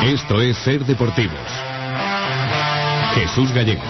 Esto es Ser Deportivos. Jesús Gallego.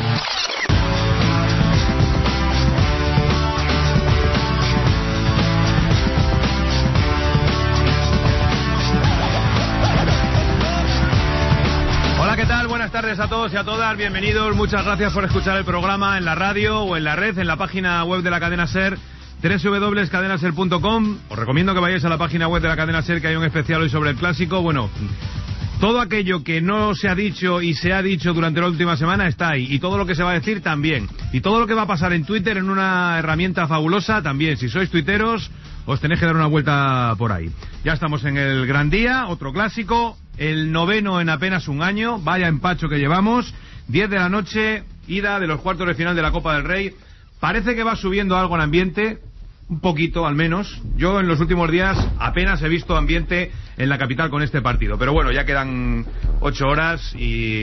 Hola, ¿qué tal? Buenas tardes a todos y a todas. Bienvenidos. Muchas gracias por escuchar el programa en la radio o en la red, en la página web de la cadena SER, www.cadenaser.com. Os recomiendo que vayáis a la página web de la cadena SER, que hay un especial hoy sobre el clásico. Bueno, todo aquello que no se ha dicho y se ha dicho durante la última semana está ahí. Y todo lo que se va a decir también. Y todo lo que va a pasar en Twitter, en una herramienta fabulosa también. Si sois tuiteros, os tenéis que dar una vuelta por ahí. Ya estamos en el gran día, otro clásico, el 9º en apenas un año. Vaya empacho que llevamos. 10 de la noche, ida de los cuartos de final de la Copa del Rey. Parece que va subiendo algo en ambiente. Un poquito, al menos. Yo en los últimos días apenas he visto ambiente en la capital con este partido. Pero bueno, ya quedan 8 horas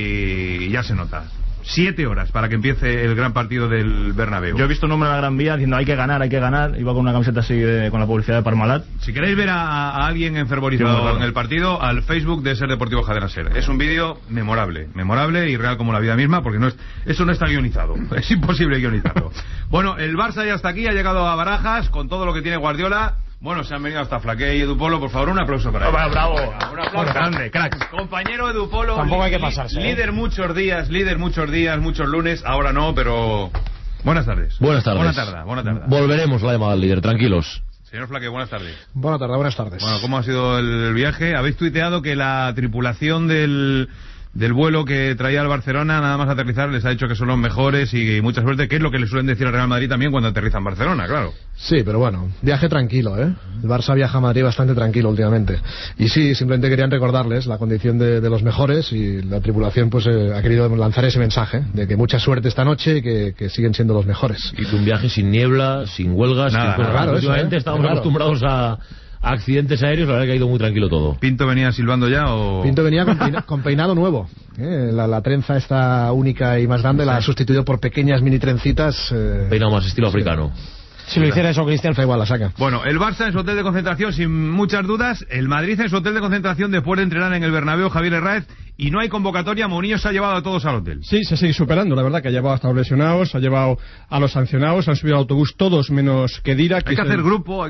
y ya se nota. 7 horas para que empiece el gran partido del Bernabéu. Yo he visto un hombre en la Gran Vía diciendo hay que ganar. Iba con una camiseta así con la publicidad de Parmalat. Si queréis ver a alguien enfervorizado en el partido, al Facebook de Ser Deportivo Cadena Ser. Es un vídeo memorable y real como la vida misma, porque eso no está guionizado. Es imposible guionizarlo. Bueno, el Barça ya está aquí, ha llegado a Barajas con todo lo que tiene Guardiola. Bueno, se han venido hasta Flaqué y Edu Polo. Por favor, un aplauso para él. ¡Bravo! Un aplauso. Grande, crack. Compañero Edu Polo. Tampoco hay que pasarse. Líder muchos días, muchos lunes. Ahora no, pero... Buenas tardes. Buenas tardes. Buena tarde. Volveremos la llamada al líder, tranquilos. Señor Flaqué, buenas tardes. Buenas tardes. Bueno, ¿cómo ha sido el viaje? Habéis tuiteado que la tripulación del vuelo que traía al Barcelona, nada más aterrizar, les ha dicho que son los mejores y mucha suerte, que es lo que le suelen decir al Real Madrid también cuando aterriza en Barcelona, claro. Sí, pero bueno, viaje tranquilo, ¿eh? El Barça viaja a Madrid bastante tranquilo últimamente. Y sí, simplemente querían recordarles la condición de los mejores, y la tripulación pues ha querido lanzar ese mensaje de que mucha suerte esta noche y que siguen siendo los mejores. Y un viaje sin niebla, sin huelgas, nada, sin claro, últimamente estamos acostumbrados a accidentes aéreos. La verdad que ha ido muy tranquilo todo. ¿Pinto venía silbando ya o...? Pinto venía con peinado nuevo. La trenza esta única y más grande la ha sustituido por pequeñas mini trencitas. Peinado más estilo africano. Si lo hiciera eso Cristian, da igual, la saca. Bueno, el Barça en su hotel de concentración sin muchas dudas, el Madrid en su hotel de concentración después de entrenar en el Bernabéu, Javier Herráez, y no hay convocatoria. Mourinho se ha llevado a todos al hotel. Sí, se sigue superando, la verdad, que ha llevado hasta los lesionados, ha llevado a los sancionados, han subido al autobús todos menos Khedira. Hay que hacer grupo.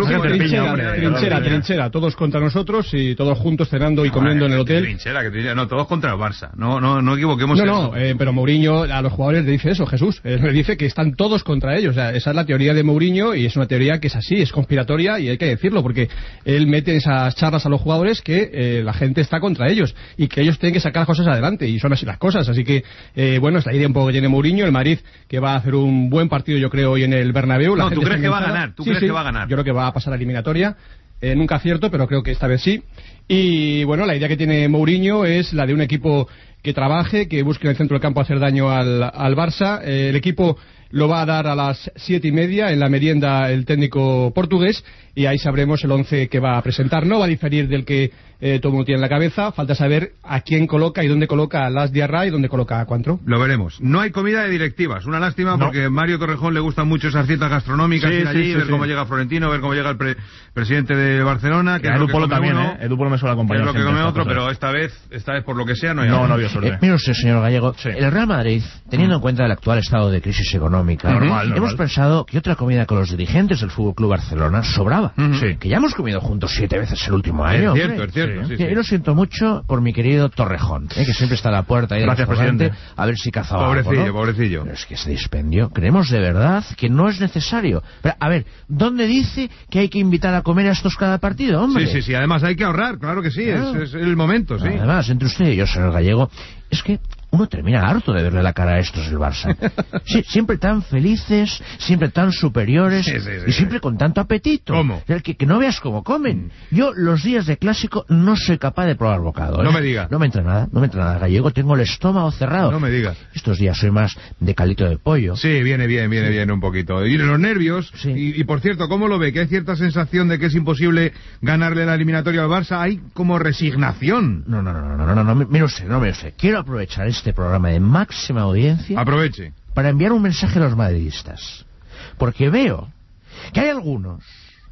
Trinchera, todos contra nosotros y todos juntos cenando y comiendo en el hotel. Trinchera, no, todos contra el Barça. No equivoquemos. Pero Mourinho a los jugadores le dice eso, Jesús. Le dice que están todos contra ellos. O sea, esa es la teoría de Mourinho y es una teoría que es así, es conspiratoria y hay que decirlo, porque él mete en esas charlas a los jugadores que la gente está contra ellos y que ellos tienen que sacar cosas adelante, y son así las cosas. Así que, bueno, es la idea un poco que tiene Mourinho. El Madrid, que va a hacer un buen partido, yo creo, hoy en el Bernabéu. ¿Tú crees que va a ganar? ¿Tú crees que va a ganar? Yo creo que va a pasar a eliminatoria. Nunca acierto, pero creo que esta vez sí. Y bueno, la idea que tiene Mourinho es la de un equipo que trabaje, que busque en el centro del campo hacer daño al Barça. El equipo lo va a dar a las 7:30 en la merienda el técnico portugués, y ahí sabremos el 11 que va a presentar. No va a diferir del que todo el mundo tiene en la cabeza. Falta saber a quién coloca y dónde coloca a Las Diarra y dónde coloca a Cuantro. Lo veremos. No hay comida de directivas. Una lástima, porque a Mario Torrejón le gustan mucho esas cietas gastronómicas, ir allí, ver cómo llega Florentino, ver cómo llega el presidente de Barcelona. Que Edu Polo también, Edu Polo me suele acompañar. Es lo que come otro, pero esta vez por lo que sea no hay no había suerte. Mire usted, señor Gallego, el Real Madrid, teniendo en cuenta el actual estado de crisis económica, normal. Hemos pensado que otra comida con los dirigentes del FC Barcelona sobraba. Que ya hemos comido juntos 7 veces el último año. Es cierto. Yo lo siento mucho por mi querido Torrejón, que siempre está a la puerta ahí. Gracias, presidente. A ver si cazaba pobrecillo. Pero es que ese dispendio, creemos de verdad que no es necesario. Pero, a ver, ¿dónde dice que hay que invitar a comer a estos cada partido, hombre? Sí, además hay que ahorrar, claro que sí, claro. Es el momento, sí. Además, entre usted y yo, señor Gallego, es que uno termina harto de verle la cara a estos del Barça. Sí, siempre tan felices, siempre tan superiores, y siempre con tanto apetito. ¿Cómo? Que no veas cómo comen. Yo los días de clásico no soy capaz de probar bocado. No me diga. No me entra nada, Gallego, tengo el estómago cerrado. No me diga. Estos días soy más de calito de pollo. Sí, viene bien un poquito. Y los nervios, y por cierto, ¿cómo lo ve? Que hay cierta sensación de que es imposible ganarle la eliminatoria al Barça. Hay como resignación. No, mire usted. Quiero aprovechar este programa de máxima audiencia. Aproveche. Para enviar un mensaje a los madridistas. Porque veo que hay algunos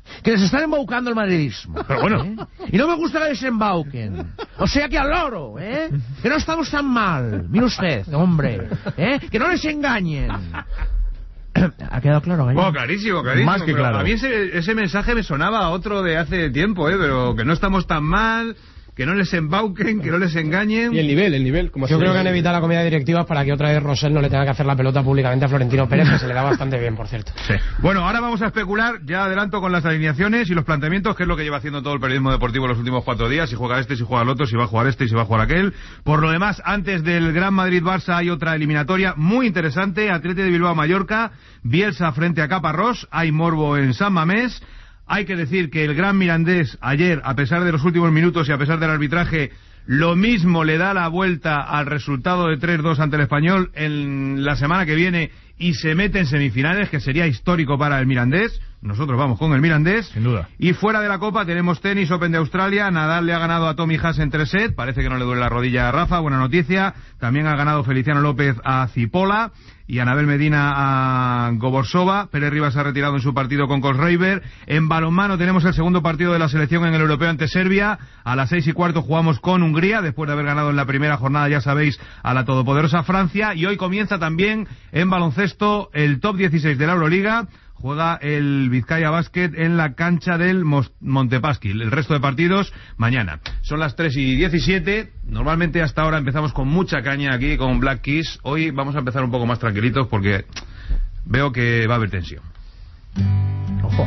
Que les están embaucando el madridismo. Pero bueno. Y no me gusta que les embauquen. O sea que al loro, que no estamos tan mal. Mire usted, hombre, que no les engañen. ¿Ha quedado claro, Gallego? Oh, clarísimo, clarísimo. Más que pero claro. A mí ese mensaje me sonaba a otro de hace tiempo, pero que no estamos tan mal, que no les embauquen, que no les engañen. Y el nivel. Como Yo creo que han evitado la comida de directivas para que otra vez Rosell no le tenga que hacer la pelota públicamente a Florentino Pérez, que se le da bastante bien, por cierto. Sí. Bueno, ahora vamos a especular, ya adelanto con las alineaciones y los planteamientos, que es lo que lleva haciendo todo el periodismo deportivo los últimos 4 días, si juega este, si juega el otro, si va a jugar este y si va a jugar aquel. Por lo demás, antes del Gran Madrid-Barça hay otra eliminatoria muy interesante, Athletic de Bilbao-Mallorca, Bielsa frente a Caparrós, hay morbo en San Mamés. Hay que decir que el Gran Mirandés ayer, a pesar de los últimos minutos y a pesar del arbitraje, lo mismo le da la vuelta al resultado de 3-2 ante el Español en la semana que viene y se mete en semifinales, que sería histórico para el Mirandés. Nosotros vamos con el Mirandés. Sin duda. Y fuera de la Copa tenemos tenis, Open de Australia. Nadal le ha ganado a Tommy Haas en 3 sets. Parece que no le duele la rodilla a Rafa, buena noticia. También ha ganado Feliciano López a Cipolla y Anabel Medina a Goborsova. Pérez Rivas se ha retirado en su partido con Kohlschreiber. En balonmano tenemos el segundo partido de la selección en el Europeo ante Serbia. A las 6:15 jugamos con Hungría, después de haber ganado en la primera jornada, ya sabéis, a la todopoderosa Francia. Y hoy comienza también en baloncesto el top 16 de la Euroliga. Juega el Vizcaya Basket en la cancha del Montepasquil. El resto de partidos mañana. Son las 3:17. Normalmente hasta ahora empezamos con mucha caña aquí con Black Keys. Hoy vamos a empezar un poco más tranquilitos porque veo que va a haber tensión. Ojo.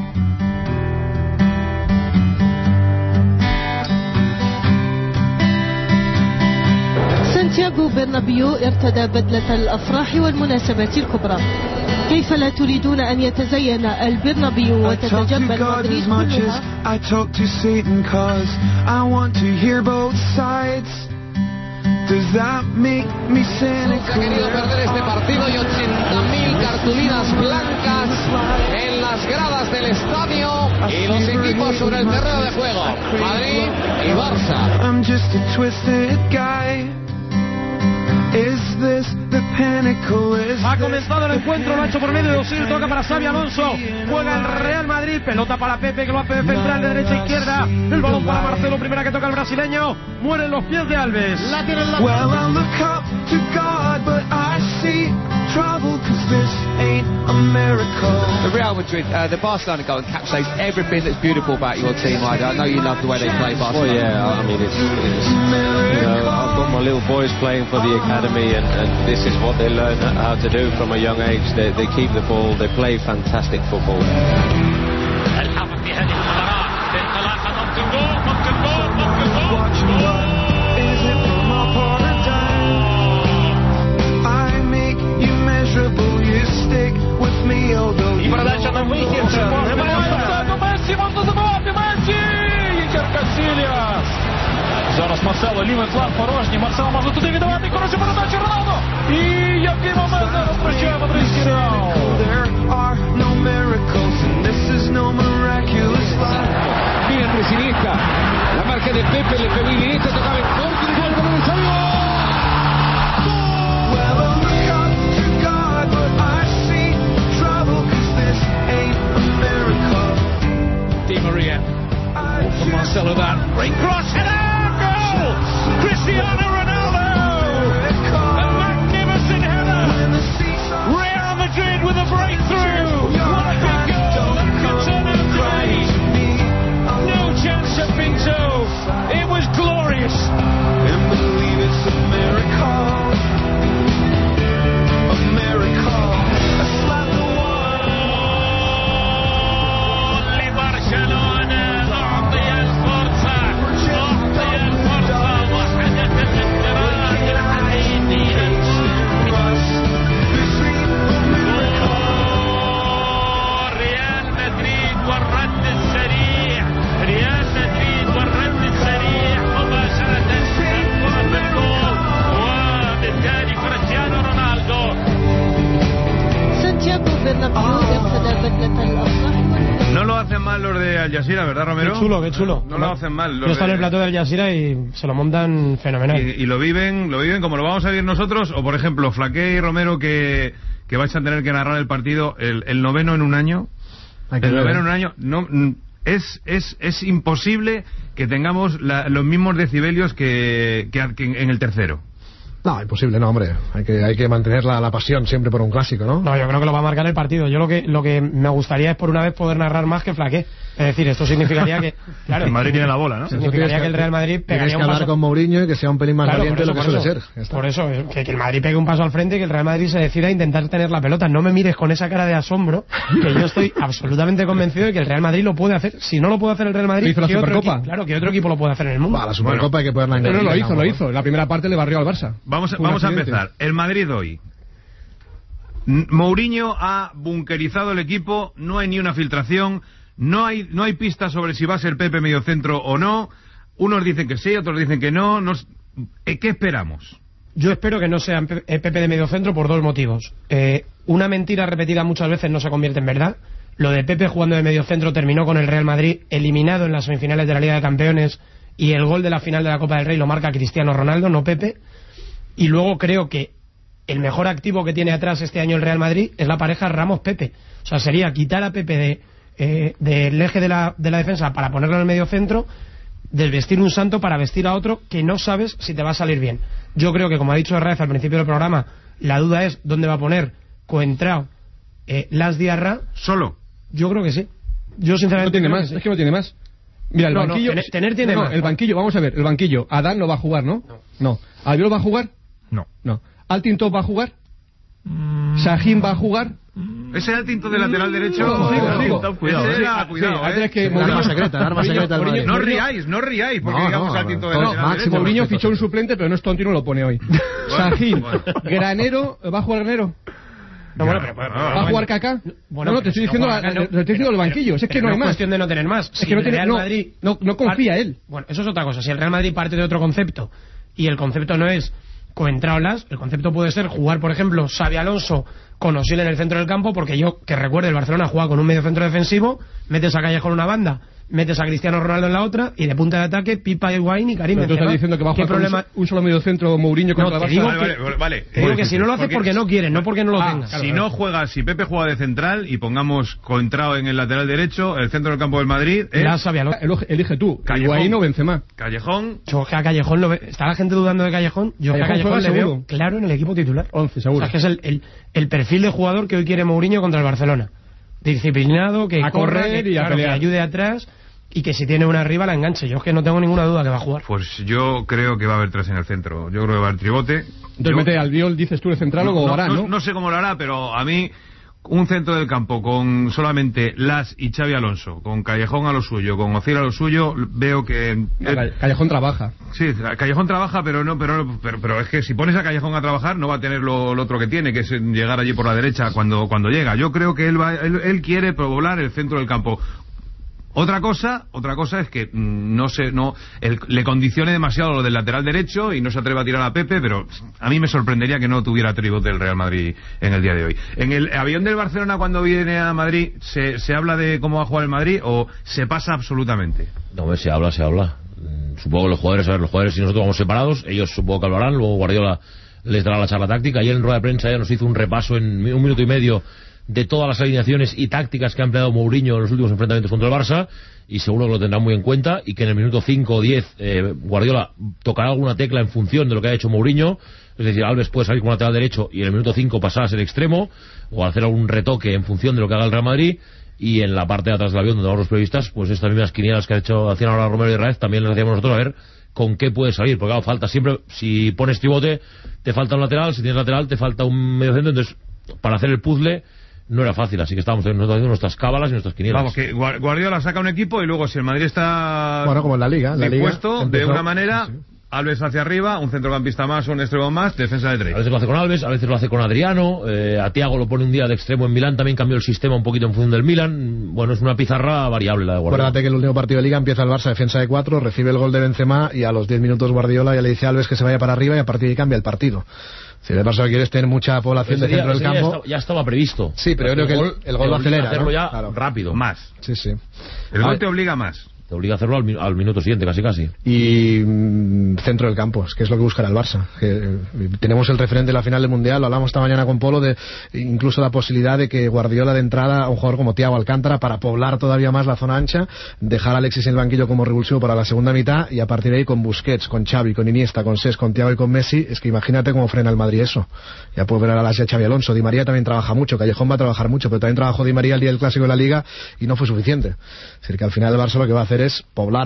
سانتياغو برنابيو ارتدى بدلة الأفراح والمناسبات الكبرى. كيف لا تريدون أن يتزين البرنابيو وتتجمل مدريد كلها؟ I talk to Satan 'cause I want to hear both sides. Does that make me cynical? Ha querido perder este partido y 80.000 cartulinas blancas en las gradas del estadio y los equipos sobre el terreno de juego. Madrid y Barça. I'm just a twisted guy. Is this the pinnacle? Ha comenzado el encuentro, lo ha hecho por medio de Osil, toca para Xabi Alonso, juega el Real Madrid, pelota para Pepe que lo hace de central de derecha a izquierda, el balón para Marcelo, primera que toca el brasileño, mueren los pies de Alves. Well, I look up to God, but I see trouble 'cause this ain't a miracle. The Real Madrid, the Barcelona goal encapsulates everything that's beautiful about your team. I know you love the way they play Barcelona. Well, yeah, I mean, it's I've got my little boys playing for the academy, and this is what they learn how to do from a young age. They keep the ball, they play fantastic football. الحافظ في هذه المباراة بانطلاقة ممكن جول. Is it from my paradigm? I make you measurable, you stick with me, although И подача на выход. Месси! Ікер Касильяс. Зараз Марсело, лівий фланг порожній. Марсело може туди віддавати. Коротше, передача Роналду. І який момент зараз втрачає мадридський Реал. there are no miracles and this is no miraculous life. Bien Iniesta, la marca de Pepe, le pegó Iniesta, tocaba en corto y gol para el Xavi. Well, I look up to God, but I see trouble 'cause this ain't a miracle. Di Maria. From Marcelo that. Great cross. Header! Goal! Cristiano Ronaldo! A magnificent header! Real Madrid with a breakthrough! What a big goal! That could turn out today! No chance at Pinto! It was glorious! And believe it's a miracle. A miracle. A slap the one. لبرشلونة أعطي الفرصة وحدث الاضطراب الحقيقي. ريال مدريد والرد السريع، ريال مدريد والرد السريع مباشرة الكرة بالجول وبالتالي كريستيانو رونالدو. سانتياغو برنابيو ارتدى بدلة الأفراح. No lo hacen mal los de Al Jazeera, ¿verdad, Romero? Qué chulo. No lo hacen mal. Yo estaba en el plató de Al Jazeera y se lo montan fenomenal. Y lo viven como lo vamos a vivir nosotros, o por ejemplo, Flaqué y Romero que vais a tener que narrar el partido, el noveno en un año. El noveno en un año. No, es imposible que tengamos los mismos decibelios que en el tercero. No, imposible, no, hombre. Hay que mantener la pasión siempre por un clásico, ¿no? No, yo creo que lo va a marcar el partido. Yo lo que me gustaría es por una vez poder narrar más que Flaqué. Es decir, esto significaría que... Claro, el Madrid tiene la bola, ¿no? Significaría que el Real Madrid pegaría un paso... Tienes que hablar con Mourinho y que sea un pelín más valiente de lo que suele ser. Por eso, que el Madrid pegue un paso al frente y que el Real Madrid se decida a intentar tener la pelota. No me mires con esa cara de asombro, que yo estoy absolutamente convencido de que el Real Madrid lo puede hacer. Si no lo puede hacer el Real Madrid, ¿hizo la Supercopa? Claro, que otro equipo lo puede hacer en el mundo. La Supercopa hay que ponerla en el... No, lo hizo. La primera parte le barrió al Barça. Vamos a empezar. El Madrid hoy. Mourinho ha bunkerizado el equipo, no hay ni una filtración, no hay pistas sobre si va a ser Pepe mediocentro o no. Unos dicen que sí, otros dicen que no. ¿Qué esperamos? Yo espero que no sea Pepe de mediocentro por dos motivos. Una mentira repetida muchas veces no se convierte en verdad. Lo de Pepe jugando de mediocentro terminó con el Real Madrid eliminado en las semifinales de la Liga de Campeones, y el gol de la final de la Copa del Rey lo marca Cristiano Ronaldo, no Pepe. Y luego creo que el mejor activo que tiene atrás este año el Real Madrid es la pareja Ramos-Pepe. O sea, sería quitar a Pepe del eje de la defensa para ponerlo en el medio centro, desvestir un santo para vestir a otro que no sabes si te va a salir bien. Yo creo que, como ha dicho Herrera al principio del programa, la duda es dónde va a poner Coentrao, Las Diarra. ¿Solo? Yo creo que sí. Yo sinceramente no tiene más, sí. Es que no tiene más. Mira, el banquillo... Tener tiene más. El banquillo, vamos a ver, el banquillo. Adán no va a jugar, ¿no? No. ¿Albiol va a jugar? No. ¿Altintop va a jugar? ¿Sahin va a jugar? ¿Ese Altintop de lateral derecho? Cuidado. Arma secreta. No riáis, porque digamos Altintop de lateral derecho. Mourinho fichó un suplente, pero no es tonto y no lo pone hoy. Sahin, Granero, ¿va a jugar Granero? No, bueno, ¿va a jugar Kaká? No, te estoy diciendo el banquillo. Es que no hay más. Es cuestión de no tener más. Es que el Real Madrid no confía él. Bueno, eso es otra cosa. Si el Real Madrid parte de otro concepto y el concepto no es Coentrao Las, el concepto puede ser jugar, por ejemplo, Xabi Alonso con Osil en el centro del campo, porque yo, que recuerde, el Barcelona juega con un medio centro defensivo, metes a Callejón en una banda, metes a Cristiano Ronaldo en la otra, y de punta de ataque Pipa, Higuaín y Karim Benzema. Pero tú estás diciendo que va a jugar un solo medio centro Mourinho contra el Barça. Vale. Te digo que si no lo hace porque no quiere, no porque no lo tenga. Si Pepe juega de central y pongamos Coentrao en el lateral derecho, el centro del campo del Madrid es... Elige tú, Higuaín o Benzema. Callejón. Yo que a Callejón ¿está la gente dudando de Callejón? Yo que a Callejón le veo claro en el equipo titular. 11, seguro. O sea, que es el perfil de jugador que hoy quiere Mourinho contra el Barcelona. Disciplinado, que corre, que ayude atrás, y que si tiene una arriba la enganche. Yo es que no tengo ninguna duda que va a jugar. Pues yo creo que va a haber tres en el centro. Yo creo que va a haber tribote. Entonces mete al Albiol, dices tú, de central, o lo hará, ¿no? No sé cómo lo hará, pero a mí un centro del campo con solamente Las y Xabi Alonso, con Callejón a lo suyo, con Ozil a lo suyo, veo que... Callejón trabaja. Sí, Callejón trabaja, pero es que si pones a Callejón a trabajar no va a tener lo otro que tiene, que es llegar allí por la derecha cuando llega. Yo creo que él quiere poblar el centro del campo. Otra cosa es que le condicione demasiado lo del lateral derecho y no se atreva a tirar a Pepe, pero a mí me sorprendería que no tuviera tribote el Real Madrid en el día de hoy. En el avión del Barcelona, cuando viene a Madrid, ¿se habla de cómo va a jugar el Madrid o se pasa absolutamente? No, se habla. Supongo que los jugadores, si nosotros vamos separados, ellos supongo que hablarán, luego Guardiola les dará la charla táctica. Ayer en rueda de prensa ya nos hizo un repaso en 1 minuto y medio de todas las alineaciones y tácticas que ha empleado Mourinho en los últimos enfrentamientos contra el Barça, y seguro que lo tendrá muy en cuenta, y que en el minuto 5 o 10 Guardiola tocará alguna tecla en función de lo que ha hecho Mourinho. Es decir, Alves puede salir con lateral derecho y en el minuto 5 pasar a ser extremo, o hacer algún retoque en función de lo que haga el Real Madrid. Y en la parte de atrás del avión, donde vamos los periodistas, pues estas mismas quinielas que hacían ahora Romero y Raez, también las hacíamos nosotros, a ver con qué puede salir, porque claro, falta siempre, si pones tribote te falta un lateral, si tienes lateral te falta un medio centro, entonces para hacer el puzzle no era fácil, así que estábamos haciendo nuestras cábalas y nuestras quinielas. Vamos, que Guardiola saca un equipo y luego si el Madrid está como en la Liga dispuesto de una manera, sí. Alves hacia arriba, un centrocampista más, un extremo más, defensa de 3. A veces lo hace con Alves, a veces lo hace con Adriano, a Thiago lo pone un día de extremo en Milán, también cambió el sistema un poquito en función del Milán. Bueno, es una pizarra variable la de Guardiola. Acuérdate que el último partido de Liga empieza el Barça defensa de 4, recibe el gol de Benzema y a los 10 minutos Guardiola ya le dice a Alves que se vaya para arriba y a partir de ahí cambia el partido. Si el Barça quiere tener mucha población de centro del campo... Ya estaba previsto. Sí, pero yo creo que el gol lo acelera, hacerlo ¿no? ya claro. rápido. Más. Sí. El gol te obliga más. Te obliga a hacerlo al minuto siguiente, casi. Y centro del campo, que es lo que buscará el Barça. Tenemos el referente de la final del Mundial, lo hablamos esta mañana con Polo, de incluso la posibilidad de que Guardiola de entrada a un jugador como Thiago Alcántara para poblar todavía más la zona ancha, dejar a Alexis en el banquillo como revulsivo para la segunda mitad, y a partir de ahí con Busquets, con Xavi, con Iniesta, con Cesc, con Thiago y con Messi. Es que imagínate cómo frena el Madrid eso. Ya puedes ver a la de Xavi Alonso. Di María también trabaja mucho, Callejón va a trabajar mucho, pero también trabajó Di María el día del Clásico de la Liga y no fue suficiente. Es decir, que al final el Barça lo que va a hacer es poblar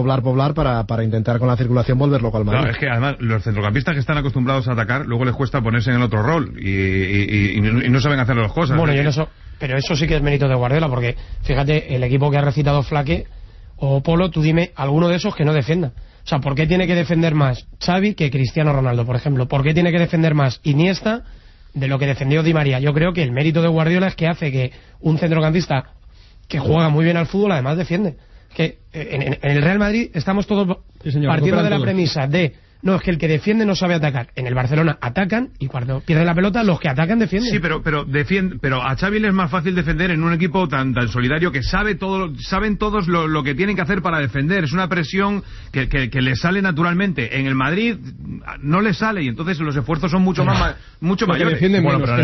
para intentar con la circulación volver loco al Madrid. Claro, es que además los centrocampistas que están acostumbrados a atacar, luego les cuesta ponerse en el otro rol y no saben hacer las cosas. Bueno, pero eso sí que es mérito de Guardiola, porque fíjate, el equipo que ha recitado Flaque o Polo, tú dime alguno de esos que no defienda. O sea, ¿por qué tiene que defender más Xavi que Cristiano Ronaldo, por ejemplo? ¿Por qué tiene que defender más Iniesta de lo que defendió Di María? Yo creo que el mérito de Guardiola es que hace que un centrocampista que juega muy bien al fútbol además defiende. Que en el Real Madrid estamos todos partiendo de la premisa de no, es que el que defiende no sabe atacar. En el Barcelona atacan y cuando pierden la pelota los que atacan defienden. Sí, pero a Xavi le es más fácil defender en un equipo tan solidario que saben todos lo que tienen que hacer para defender. Es una presión que le sale naturalmente. En el Madrid no le sale y entonces los esfuerzos son mucho mayores. Bueno, pero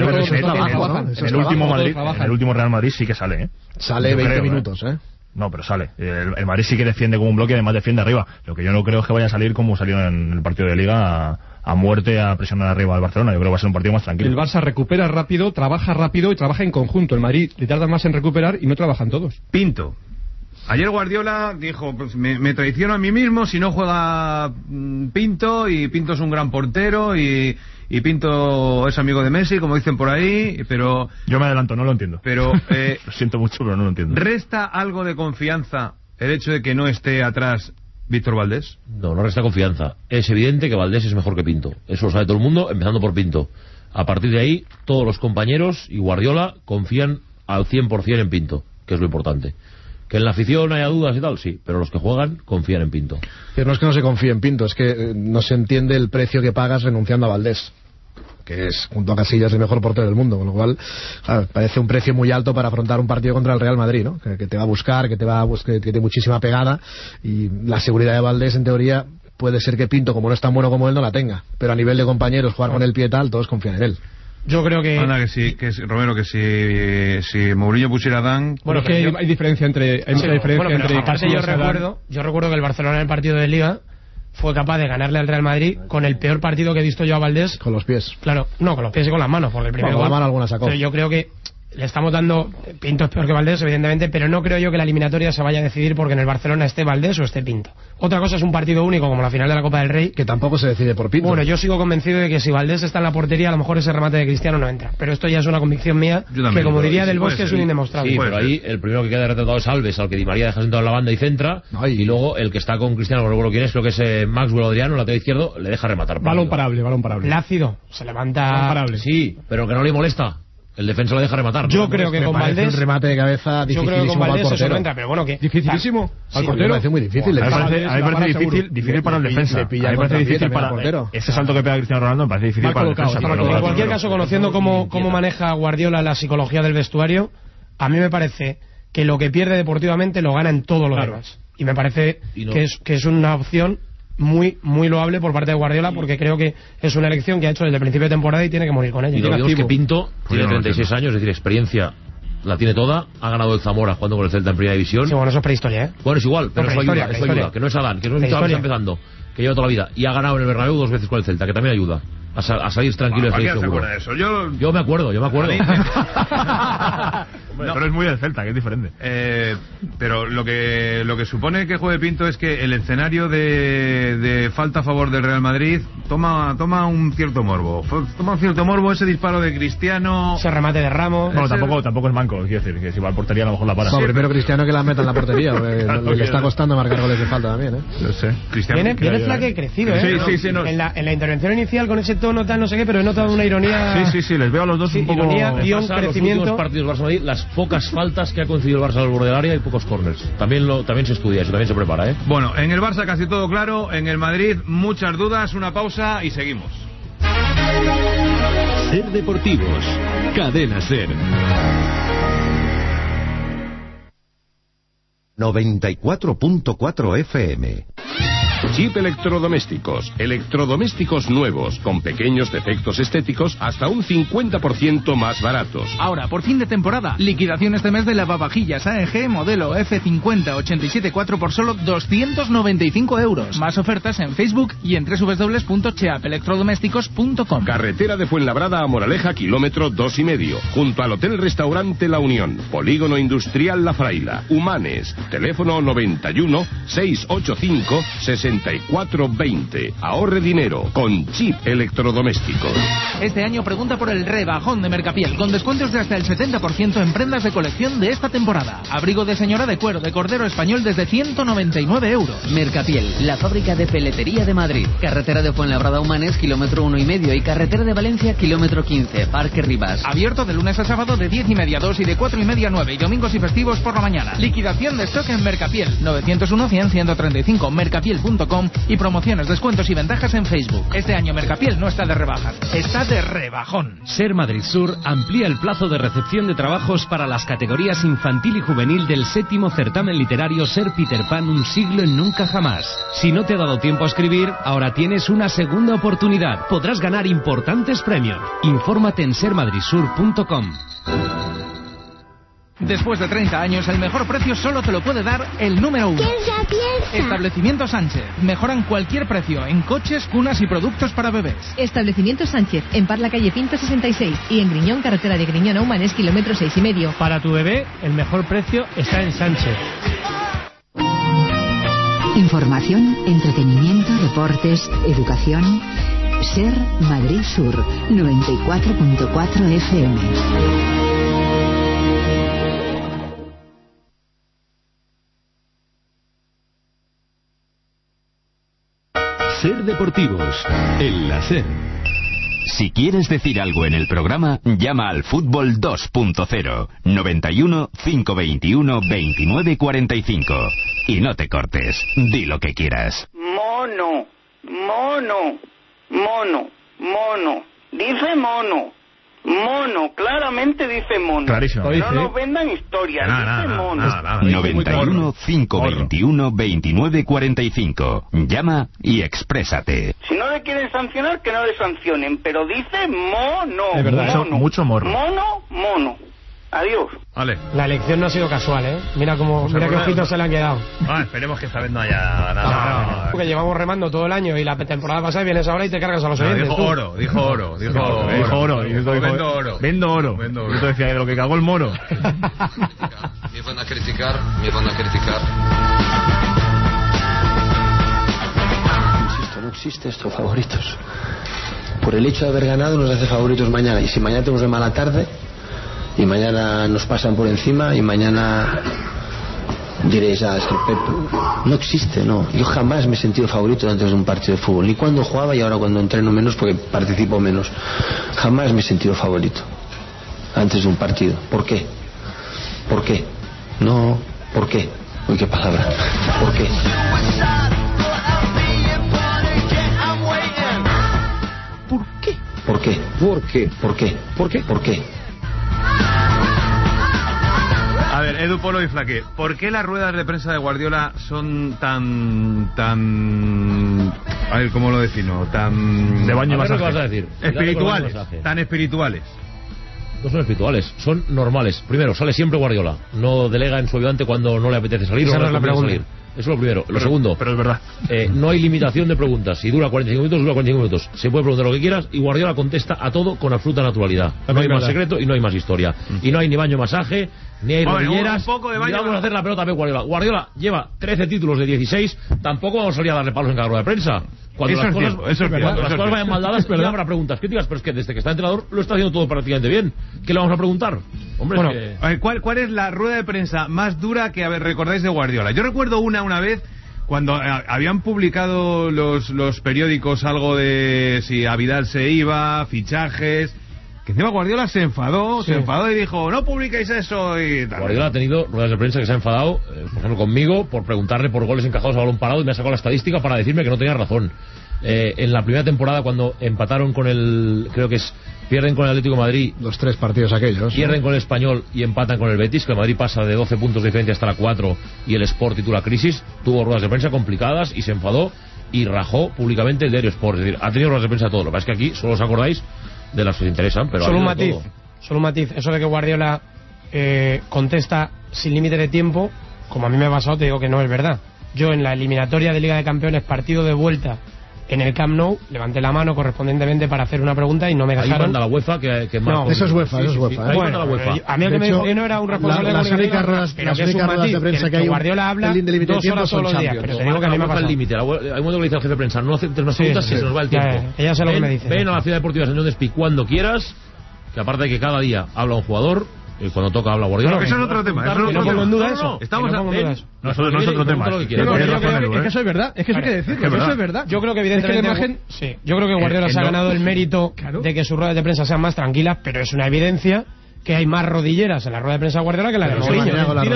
en el último Real Madrid sí que sale, ¿eh? Sale 20 minutos, ¿eh? No, pero sale. El Madrid sí que defiende como un bloque y además defiende arriba. Lo que yo no creo es que vaya a salir como salió en el partido de Liga a muerte, a presionar arriba al Barcelona. Yo creo que va a ser un partido más tranquilo. El Barça recupera rápido, trabaja rápido y trabaja en conjunto. El Madrid le tarda más en recuperar y no trabajan todos. Pinto. Ayer Guardiola dijo, pues me traiciono a mí mismo si no juega Pinto, y Pinto es un gran portero y Pinto es amigo de Messi, como dicen por ahí, pero... Yo me adelanto, no lo entiendo. Pero lo siento mucho, pero no lo entiendo. ¿Resta algo de confianza el hecho de que no esté atrás Víctor Valdés? No resta confianza. Es evidente que Valdés es mejor que Pinto. Eso lo sabe todo el mundo, empezando por Pinto. A partir de ahí, todos los compañeros y Guardiola confían al 100% en Pinto, que es lo importante. Que en la afición haya dudas y tal, sí, pero los que juegan confían en Pinto. Pero no es que no se confíe en Pinto, es que no se entiende el precio que pagas renunciando a Valdés, que es, junto a Casillas, el mejor portero del mundo, con lo cual, claro, parece un precio muy alto para afrontar un partido contra el Real Madrid, ¿no? Que te va a buscar, que tiene muchísima pegada, y la seguridad de Valdés, en teoría, puede ser que Pinto, como no es tan bueno como él, no la tenga, pero a nivel de compañeros, jugar con el pie tal, todos confían en él. Yo creo que... Anda, Romero, que si Mourinho pusiera a Dan... Bueno, es que hay diferencia entre yo recuerdo que el Barcelona en el partido de Liga fue capaz de ganarle al Real Madrid con el peor partido que he visto yo a Valdés. Con los pies. Claro, no, con los pies y con las manos, porque el primer gol... Con la mano alguna sacó. Pero yo creo que le estamos dando... Pinto es peor que Valdés, evidentemente, pero no creo yo que la eliminatoria se vaya a decidir porque en el Barcelona esté Valdés o esté Pinto. Otra cosa es un partido único como la final de la Copa del Rey, que tampoco se decide por Pinto. Bueno, yo sigo convencido de que si Valdés está en la portería, a lo mejor ese remate de Cristiano no entra, pero esto ya es una convicción mía, que como diría Del Bosque es un indemostrable. Sí, pero ahí el primero que queda retratado es Alves, al que Di María deja sentado en la banda y centra, y luego el que está con Cristiano, no recuerdo quién es, creo que es Maxwell Adriano, lateral izquierdo, le deja rematar. Balón parable. Lácido, se levanta... Sí, pero que no le molesta. El defensa lo deja rematar. Yo creo que con Valdés... un remate de cabeza dificilísimo al portero. Eso no entra, pero bueno, que... ¿Dificilísimo? ¿Al portero? Me parece muy difícil. A mí me parece difícil para el defensa. A mí me parece difícil para el portero. Ese salto que pega Cristiano Ronaldo me parece difícil para el defensa. En cualquier caso, conociendo cómo maneja Guardiola la psicología del vestuario, a mí me parece que lo que pierde deportivamente lo gana en todo lo demás. Y me parece que es una opción muy loable por parte de Guardiola, porque creo que es una elección que ha hecho desde el principio de temporada y tiene que morir con ella. Y lo vimos que Pinto tiene 36 años, es decir, experiencia la tiene toda, ha ganado el Zamora jugando con el Celta en Primera División. Sí, bueno, eso es prehistoria, ¿eh? Bueno, es igual, pero eso ayuda, que no es Adán, que no es un chaval que está empezando, que lleva toda la vida, y ha ganado en el Bernabéu 2 veces con el Celta, que también ayuda a salir tranquilo de seguro. Eso? Yo me acuerdo. Hombre, pero es muy del Celta, que es diferente. Pero lo que supone que juegue Pinto es que el escenario de falta a favor del Real Madrid toma un cierto morbo. Toma un cierto morbo ese disparo de Cristiano. Ese remate de Ramos. Bueno, tampoco es manco, quiero decir, que si va a portería a lo mejor la para. No, primero Cristiano que la meta en la portería, porque le está costando marcar goles de falta también, ¿eh? Yo sé. Viene Flaque crecido, ¿eh? Sí, no. En la intervención inicial con ese tono tal, no sé qué, pero he notado una ironía. Sí, les veo a los dos un poco... Ironía, guión, crecimiento. Los últimos partidos del Barça Madrid, las pocas faltas que ha concedido el Barça al borde del área y pocos corners. También se estudia, eso también se prepara, ¿eh? Bueno, en el Barça casi todo claro, en el Madrid muchas dudas, una pausa y seguimos. Ser Deportivos, Cadena Ser. 94.4 FM. Chip Electrodomésticos. Electrodomésticos nuevos, con pequeños defectos estéticos, hasta un 50% más baratos. Ahora, por fin de temporada, liquidación este mes de lavavajillas AEG modelo F50-87-4 por solo 295 euros. Más ofertas en Facebook y en www.cheapelectrodomésticos.com. Carretera de Fuenlabrada a Moraleja, kilómetro 2,5. Junto al Hotel Restaurante La Unión. Polígono Industrial La Fraila. Humanes. Teléfono 91 685 6420. Ahorre dinero con Chip Electrodomésticos. Este año pregunta por el rebajón de Mercapiel, con descuentos de hasta el 70% en prendas de colección de esta temporada. Abrigo de señora de cuero de cordero español desde 199 euros. Mercapiel, la fábrica de peletería de Madrid. Carretera de Fuenlabrada Humanes, kilómetro 1,5, y carretera de Valencia, kilómetro 15, Parque Rivas. Abierto de lunes a sábado de 10:30 a 2 y de 4:30 a 9, y domingos y festivos por la mañana. Liquidación de stock en Mercapiel. 901-100-135, mercapiel.com, y promociones, descuentos y ventajas en Facebook. Este año Mercapiel no está de rebajas, está de rebajón. Ser Madrid Sur amplía el plazo de recepción de trabajos para las categorías infantil y juvenil del 7º certamen literario Ser Peter Pan, un siglo en nunca jamás. Si no te ha dado tiempo a escribir, ahora tienes una segunda oportunidad. Podrás ganar importantes premios. Infórmate en sermadridsur.com. Después de 30 años, el mejor precio solo te lo puede dar el número 1. Establecimiento Sánchez. Mejoran cualquier precio en coches, cunas y productos para bebés. Establecimiento Sánchez, en Parla, calle Pinto 66, y en Griñón, carretera de Griñón a Humanes, kilómetro 6,5. Para tu bebé, el mejor precio está en Sánchez. Información, entretenimiento, deportes, educación. Ser Madrid Sur, 94.4 FM. Ser Deportivos, el láser. Si quieres decir algo en el programa, llama al Fútbol 2.0, 91 521 2945. Y no te cortes, di lo que quieras. Mono, mono, mono, mono, dice mono. Mono, claramente dice mono. Clarísimo. No nos vendan historias, dice mono. 91 521 2945. Llama y exprésate. Si no le quieren sancionar, que no le sancionen, pero dice mono. Es verdad, mono. mucho morro. Mono, mono. Adiós. Vale. La elección no ha sido casual, ¿eh? Mira qué ojitos se le han quedado. Esperemos que esta vez no haya nada. Porque llevamos remando todo el año y la temporada pasada vienes ahora y te cargas a los oyentes. Dijo oro. Vendo oro. Yo te decía de lo que cagó el moro. Me van a criticar. Insisto, no existe esto, favoritos. Por el hecho de haber ganado nos hace favoritos mañana. Y si mañana tenemos de mala tarde, y mañana nos pasan por encima, y mañana diréis, es que Pep no existe, no. Yo jamás me he sentido favorito antes de un partido de fútbol, ni cuando jugaba y ahora cuando entreno menos porque participo menos. Jamás me he sentido favorito antes de un partido. ¿Por qué? ¿Por qué? No, ¿por qué? Uy, qué palabra. ¿Por qué? ¿Por qué? ¿Por qué? ¿Por qué? ¿Por qué? ¿Por qué? ¿Por qué? A ver, Edu, Polo y Flaque, ¿por qué las ruedas de prensa de Guardiola son tan... A ver, ¿cómo lo defino? Tan... De baño masaje. ¿Qué vas a decir? Espirituales, tan espirituales. No son espirituales, son normales. Primero, sale siempre Guardiola. No delega en su ayudante cuando no le apetece salir. Esa o no es la pregunta. Salir. Eso es lo primero. Lo segundo, pero es verdad. No hay limitación de preguntas. Si dura 45 minutos, dura 45 minutos. Se puede preguntar lo que quieras y Guardiola contesta a todo con absoluta naturalidad. No hay más secreto y no hay más historia. Y no hay ni baño masaje, ni hay rodilleras. Ni vamos a hacer la pelota a Guardiola. Guardiola lleva 13 títulos de 16. Tampoco vamos a salir a darle palos en cada rueda de prensa. Cuando las cosas vayan mal dadas, ya habrá preguntas críticas, pero es que desde que está entrenador lo está haciendo todo prácticamente bien. ¿Qué le vamos a preguntar? Hombre, bueno, a ver, ¿cuál es la rueda de prensa más dura que recordáis de Guardiola? Yo recuerdo una vez cuando habían publicado los periódicos algo de si a Vidal se iba, fichajes, Que encima Guardiola se enfadó y dijo, no publiquéis eso y tal. Guardiola ha tenido ruedas de prensa que se ha enfadado, por ejemplo conmigo, por preguntarle por goles encajados a balón parado y me ha sacado la estadística para decirme que no tenía razón. En la primera temporada, cuando empataron con pierden con el Atlético de Madrid, los 3 partidos aquellos, pierden con el Español y empatan con el Betis, que el Madrid pasa de 12 puntos de diferencia hasta la 4 y el Sport titula crisis, tuvo ruedas de prensa complicadas y se enfadó y rajó públicamente el diario Sport. Es decir, ha tenido ruedas de prensa todo. Lo que pasa es que aquí solo os acordáis de las que os interesan, pero solo un matiz, eso de que Guardiola contesta sin límite de tiempo, como a mí me ha pasado, te digo que no es verdad. Yo en la eliminatoria de Liga de Campeones, partido de vuelta en el Camp Nou, levanté la mano correspondientemente para hacer una pregunta y no me dejaron. Ahí manda la UEFA que no, eso es UEFA, eso es UEFA. Bueno, a mí el que me dijo que no era un responsable las únicas ruedas de prensa que hay Guardiola habla 2 horas todos los días, pero te digo que a mí me ha pasado. El límite, hay un momento que le dice al jefe de prensa, no aceptes más preguntas si se nos va el tiempo. Ella sé lo que me dice. Ven a la Ciudad Deportiva Señor Despí cuando quieras, que aparte de que cada día habla un jugador, y cuando toca habla Guardiola. Pero eso es otro tema. No pongo en duda eso. Estamos no es otro tema. Es que eso es verdad. Es que eso hay que decirlo. Eso es verdad. Yo creo que evidentemente yo creo que Guardiola se ha ganado el mérito de que sus ruedas de prensa sean más tranquilas, pero es una evidencia que hay más rodilleras en la rueda de prensa de Guardiola que la de Mourinho.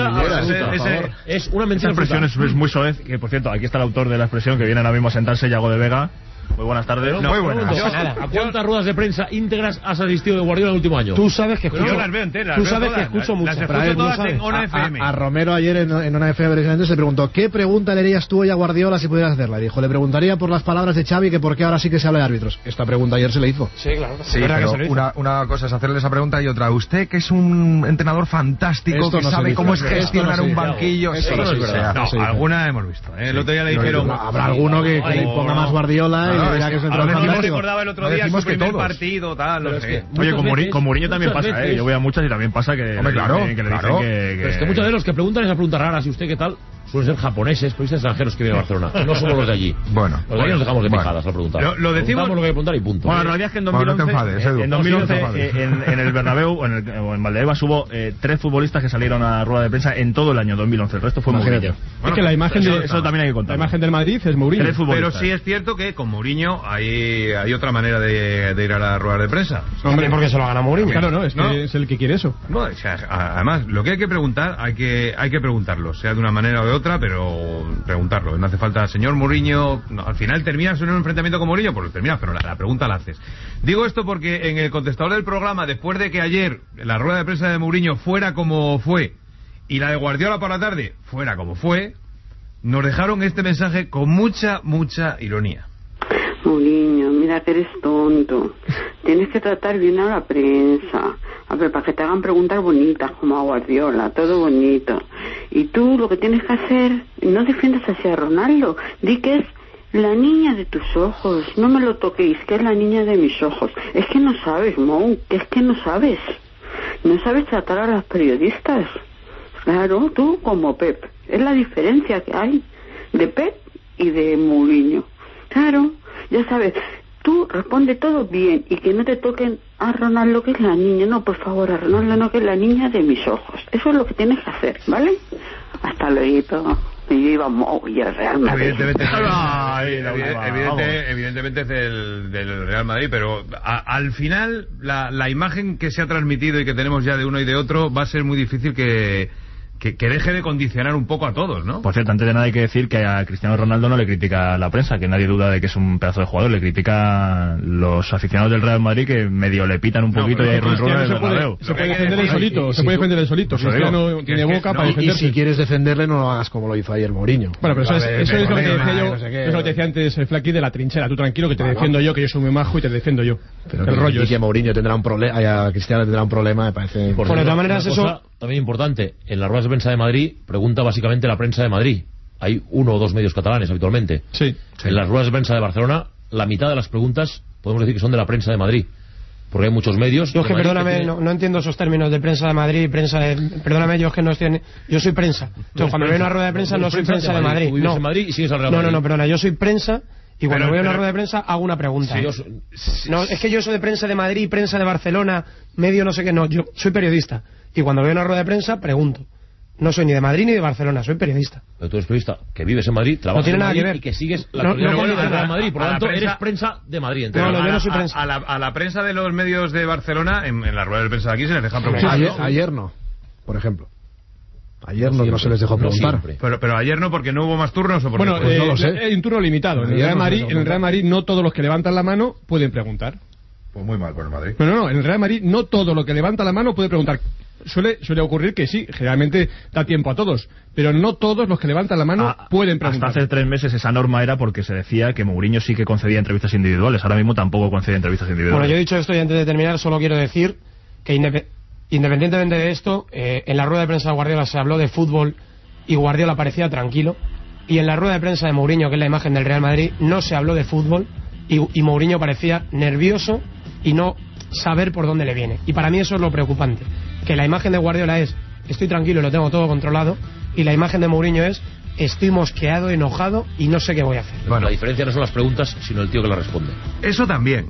Es una mentira. Esa expresión es muy soez, que por cierto, aquí está el autor de la expresión que viene ahora mismo a sentarse, Yago de Vega. Muy buenas tardes. Muy buenas. ¿A cuántas ruedas de prensa íntegras has asistido de Guardiola el último año? Tú sabes que escucho. Yo las veo enteras. Tú sabes que escucho mucho. Las escucho todas en ONA FM. A Romero ayer en ONA FM precisamente se preguntó ¿qué pregunta le harías tú hoy a Guardiola si pudieras hacerla? Dijo, le preguntaría por las palabras de Xavi que por qué ahora sí que se habla de árbitros. Esta pregunta ayer se le hizo. Sí, claro. Sí, pero una cosa es hacerle esa pregunta y otra. Usted que es un entrenador fantástico, que sabe cómo es gestionar un banquillo. Eso no es verdad. Alguna hemos visto. El otro día le dijeron. Habrá alguno que le imponga más Guardiola y le diga que es entrenador. Yo recordaba el otro día su primer partido, tal, no sé. Oye, con Mourinho también pasa, Yo voy a muchas y también pasa que hombre, claro. Le dicen que... Pero es que muchos de los que preguntan esas preguntas raras, ¿y usted qué tal? Suelen ser japoneses, periodistas extranjeros que viven a Barcelona. No somos los de allí. Bueno. Los de allí nos dejamos de pijadas a preguntar. Lo decimos lo que hay que preguntar y punto. Bueno, la realidad es que en 2011, en el Bernabéu o en Valdebebas hubo 3 futbolistas que salieron a rueda de prensa en todo el año 2011. El resto fue Mourinho. Es que la imagen eso también hay que contar. La imagen del Madrid es Mourinho. Pero sí es cierto que con Mourinho hay otra manera de ir a la rueda de prensa. Hombre, porque se lo gana Mourinho. Claro, no, es que es el que quiere eso. No, o sea, además, lo que hay que preguntar, hay que preguntarlo, sea de una manera o de otra, pero preguntarlo. No hace falta, señor Mourinho, al final terminas en un enfrentamiento con Mourinho, pues terminas, pero la pregunta la haces. Digo esto porque en el contestador del programa, después de que ayer la rueda de prensa de Mourinho fuera como fue y la de Guardiola por la tarde fuera como fue, nos dejaron este mensaje con mucha ironía. Mourinho, mira que eres tonto. Tienes que tratar bien a la prensa. A ver, para que te hagan preguntas bonitas como a Guardiola, todo bonito. Y tú lo que tienes que hacer, no defiendas así a Ronaldo. Di que es la niña de tus ojos. No me lo toquéis, que es la niña de mis ojos. Es que no sabes, Mou, que es que no sabes. No sabes tratar a los periodistas. Claro, tú como Pep. Es la diferencia que hay de Pep y de Mourinho. Claro, ya sabes, tú responde todo bien y que no te toquen a Ronaldo, que es la niña. No, por favor, a Ronaldo no, que es la niña de mis ojos. Eso es lo que tienes que hacer, ¿vale? Hasta luego. Y viva Mou y el Real Madrid. Evidentemente es del Real Madrid, pero al final la imagen que se ha transmitido y que tenemos ya de uno y de otro va a ser muy difícil que deje de condicionar un poco a todos, ¿no? Por cierto, antes de nada hay que decir que a Cristiano Ronaldo no le critica la prensa, que nadie duda de que es un pedazo de jugador, le critica los aficionados del Real Madrid que medio le pitan un poquito y hay run en el Bernabéu. Se puede defender él solito, Cristiano tiene boca para defenderse. Y si quieres defenderle no lo hagas como lo hizo ayer Mourinho. Bueno, pero eso es lo que te decía yo, eso es lo que te decía antes el Flaky de la trinchera. Tú tranquilo que te defiendo yo, que yo soy muy majo y te defiendo yo. Pero el rollo es que Mourinho tendrá un problema, Cristiano tendrá un problema, me parece. Por de todas maneras eso también importante, en las ruedas de prensa de Madrid pregunta básicamente la prensa de Madrid. Hay 1 o 2 medios catalanes habitualmente. Sí. En las ruedas de prensa de Barcelona, la mitad de las preguntas podemos decir que son de la prensa de Madrid. Porque hay muchos medios. Yo es que, perdóname, no entiendo esos términos de prensa de Madrid, perdóname, yo es que no estoy yo soy prensa. Entonces, cuando veo una rueda de prensa no soy prensa de Madrid. No, en Madrid y sigues al Real Madrid. No, perdona, yo soy prensa. Y cuando voy a una rueda de prensa hago una pregunta. No, es que yo soy de prensa de Madrid, prensa de Barcelona, medio no sé qué, no, yo soy periodista. Y cuando veo una rueda de prensa pregunto. No soy ni de Madrid ni de Barcelona, soy periodista. Pero tú eres periodista que vives en Madrid, trabajas en Madrid y que sigues la actualidad del Real Madrid. Por lo tanto, eres prensa de Madrid. Yo no soy prensa. A la prensa de los medios de Barcelona, en la rueda de prensa de aquí, se les deja preguntar. Ayer no, por ejemplo. Ayer no se les dejó preguntar. Pero ayer no, porque no hubo más turnos o porque no lo sé. Hay un turno limitado. En el Real Madrid no todos los que levantan la mano pueden preguntar. Pues muy mal por el Madrid. No, en el Real Madrid no todo lo que levanta la mano puede preguntar. Suele ocurrir que sí, generalmente da tiempo a todos, pero no todos los que levantan la mano pueden preguntar. Hasta hace 3 meses esa norma era porque se decía que Mourinho sí que concedía entrevistas individuales. Ahora mismo tampoco concede entrevistas individuales. Bueno, yo he dicho esto y antes de terminar solo quiero decir que independientemente de esto, en la rueda de prensa de Guardiola se habló de fútbol y Guardiola parecía tranquilo, y en la rueda de prensa de Mourinho, que es la imagen del Real Madrid, no se habló de fútbol y Mourinho parecía nervioso y no saber por dónde le viene. Y para mí eso es lo preocupante, que la imagen de Guardiola es estoy tranquilo y lo tengo todo controlado, y la imagen de Mourinho es estoy mosqueado, enojado y no sé qué voy a hacer. Bueno, la diferencia no son las preguntas, sino el tío que las responde. Eso también.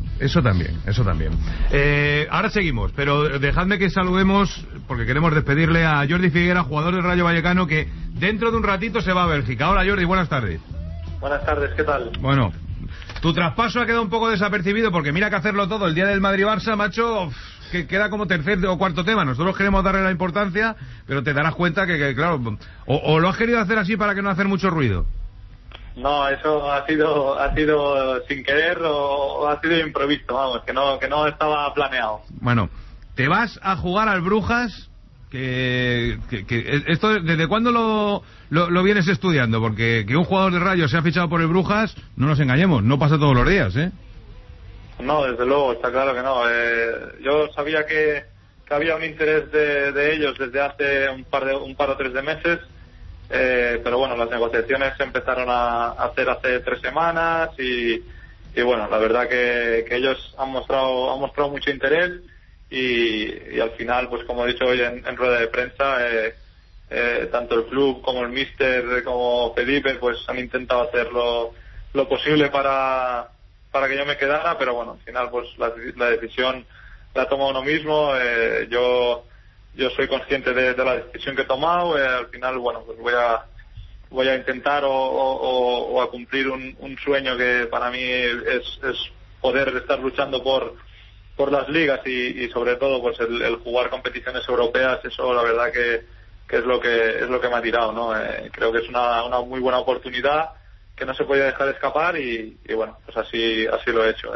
Ahora seguimos, pero dejadme que saludemos, porque queremos despedirle a Jordi Figuera, jugador del Rayo Vallecano, que dentro de un ratito se va a Bélgica. Hola Jordi, buenas tardes. Buenas tardes, ¿qué tal? Bueno, tu traspaso ha quedado un poco desapercibido, porque mira que hacerlo todo el día del Madrid-Barça, macho, que queda como tercer o cuarto tema. Nosotros queremos darle la importancia, pero te darás cuenta que claro, o lo has querido hacer así para que no hacer mucho ruido. No, eso ha sido sin querer o ha sido improvisto, vamos, que no estaba planeado. Bueno, te vas a jugar al Brujas, que esto, ¿desde cuándo lo vienes estudiando? Porque que un jugador de Rayo se ha fichado por el Brujas, no nos engañemos, no pasa todos los días, ¿eh? No, desde luego, está claro que no. Yo sabía que había un interés de ellos desde hace un par o tres de meses, pero bueno, las negociaciones se empezaron a hacer hace 3 semanas y bueno, la verdad que ellos han mostrado mucho interés y al final, pues como he dicho hoy en rueda de prensa, tanto el club como el míster como Felipe pues han intentado hacer lo posible para que yo me quedara, pero bueno, al final pues la decisión la toma uno mismo. Yo soy consciente de la decisión que he tomado. Al final, bueno, pues voy a intentar o a cumplir un sueño que para mí es poder estar luchando por las ligas y sobre todo pues el jugar competiciones europeas. Eso la verdad que es lo que me ha tirado, ¿no? Creo que es una muy buena oportunidad que no se podía dejar escapar y bueno, pues así lo he hecho.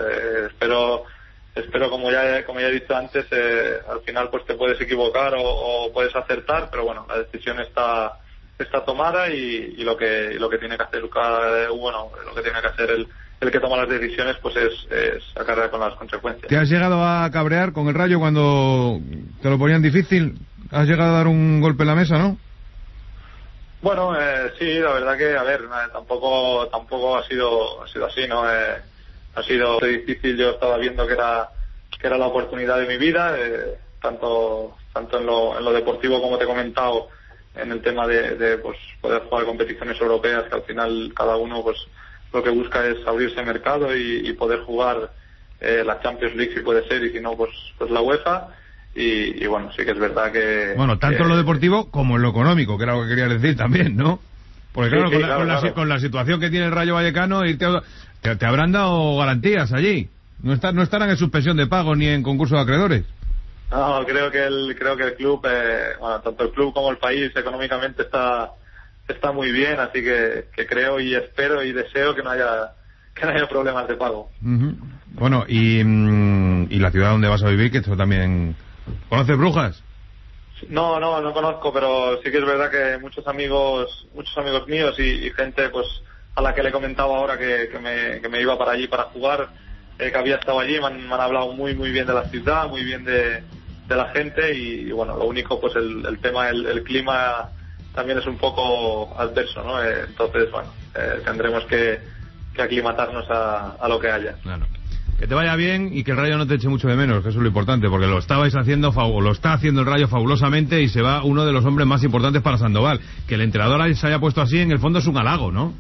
Espero como ya he dicho antes, al final pues te puedes equivocar o puedes acertar, pero bueno, la decisión está tomada y lo que tiene que hacer lo que tiene que hacer el que toma las decisiones pues es acarrear con las consecuencias. ¿Te has llegado a cabrear con el Rayo cuando te lo ponían difícil? ¿Has llegado a dar un golpe en la mesa, no? Bueno, sí, la verdad que, a ver, tampoco ha sido así, ¿no? Ha sido difícil. Yo estaba viendo que era la oportunidad de mi vida, tanto en lo deportivo, como te he comentado, en el tema de pues poder jugar competiciones europeas, que al final cada uno pues lo que busca es abrirse mercado y poder jugar la Champions League si puede ser, y si no pues la UEFA. Y bueno, sí que es verdad que... Bueno, tanto en lo deportivo como en lo económico, que era lo que querías decir también, ¿no? Porque claro, sí, claro. Con la situación que tiene el Rayo Vallecano, te habrán dado garantías allí. No estarán en suspensión de pago ni en concurso de acreedores. No, creo que el club, tanto el club como el país económicamente está muy bien, así que creo y espero y deseo que no haya problemas de pago. Uh-huh. Bueno, y la ciudad donde vas a vivir, que esto también... ¿Conoces Brujas? No conozco, pero sí que es verdad que muchos amigos míos y gente pues a la que le he comentado ahora que me iba para allí para jugar, que había estado allí, me han hablado muy bien de la ciudad, muy bien de la gente y bueno, lo único pues el tema, el clima también es un poco adverso, ¿no? Entonces, bueno, tendremos que aclimatarnos a lo que haya. Claro. Que te vaya bien y que el Rayo no te eche mucho de menos, que eso es lo importante, porque lo está haciendo el Rayo fabulosamente y se va uno de los hombres más importantes para Sandoval. Que el entrenador se haya puesto así, en el fondo es un halago, ¿no?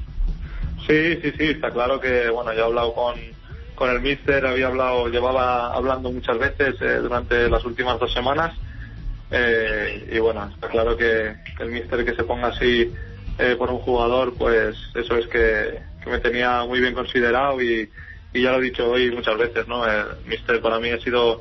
Sí, está claro que, bueno, yo he hablado con el míster, llevaba hablando muchas veces durante las últimas 2 semanas y bueno, está claro que el míster que se ponga así por un jugador, pues eso es que me tenía muy bien considerado, y ya lo he dicho hoy muchas veces, ¿no? El míster para mí ha sido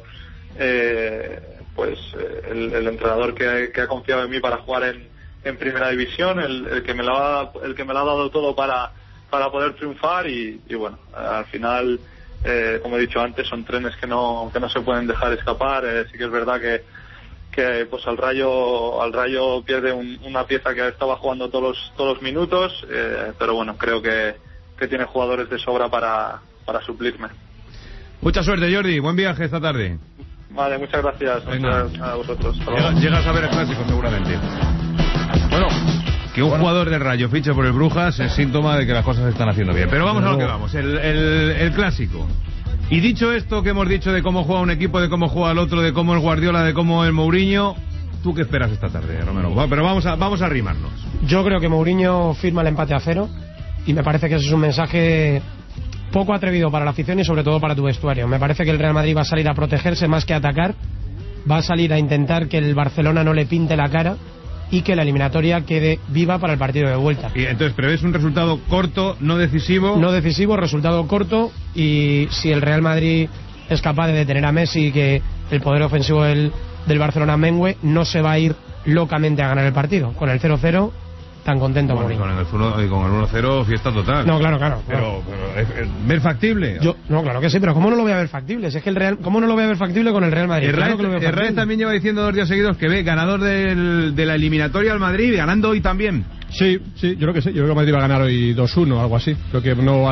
el entrenador que ha confiado en mí para jugar en primera división, el que me lo ha dado todo para poder triunfar, y bueno, al final, como he dicho antes, son trenes que no se pueden dejar escapar. Sí que es verdad que pues al Rayo pierde una pieza que estaba jugando todos los minutos, pero bueno, creo que tiene jugadores de sobra para suplirme. Mucha suerte, Jordi, buen viaje esta tarde. Vale, muchas gracias. Muchas a vosotros. Llegas a ver el clásico seguramente. Bueno, que un jugador del Rayo fiche por el Brujas es síntoma de que las cosas se están haciendo bien. Pero vamos a lo que vamos, el clásico. Y dicho esto que hemos dicho de cómo juega un equipo, de cómo juega el otro, de cómo el Guardiola, de cómo el Mourinho, ¿tú qué esperas esta tarde, Romero? Pero vamos a arrimarnos. Yo creo que Mourinho firma el empate a 0, y me parece que ese es un mensaje poco atrevido para la afición y sobre todo para tu vestuario. Me parece que el Real Madrid va a salir a protegerse más que a atacar, va a salir a intentar que el Barcelona no le pinte la cara y que la eliminatoria quede viva para el partido de vuelta. Y entonces prevés un resultado corto, no decisivo. No decisivo, resultado corto, y si el Real Madrid es capaz de detener a Messi y que el poder ofensivo del Barcelona mengue, no se va a ir locamente a ganar el partido. Con el 0-0 tan contento, bueno, con el 1-0 fiesta total. No, claro. Pero ¿ver factible? No, claro que sí, pero ¿cómo no lo voy a ver factible? Si es que el Real, ¿cómo no lo voy a ver factible con el Real Madrid? Herrera también lleva diciendo 2 días seguidos que ve ganador de la eliminatoria al Madrid, ganando hoy también. Sí, yo creo que sí. Yo creo que el Madrid va a ganar hoy 2-1, algo así. Creo que no va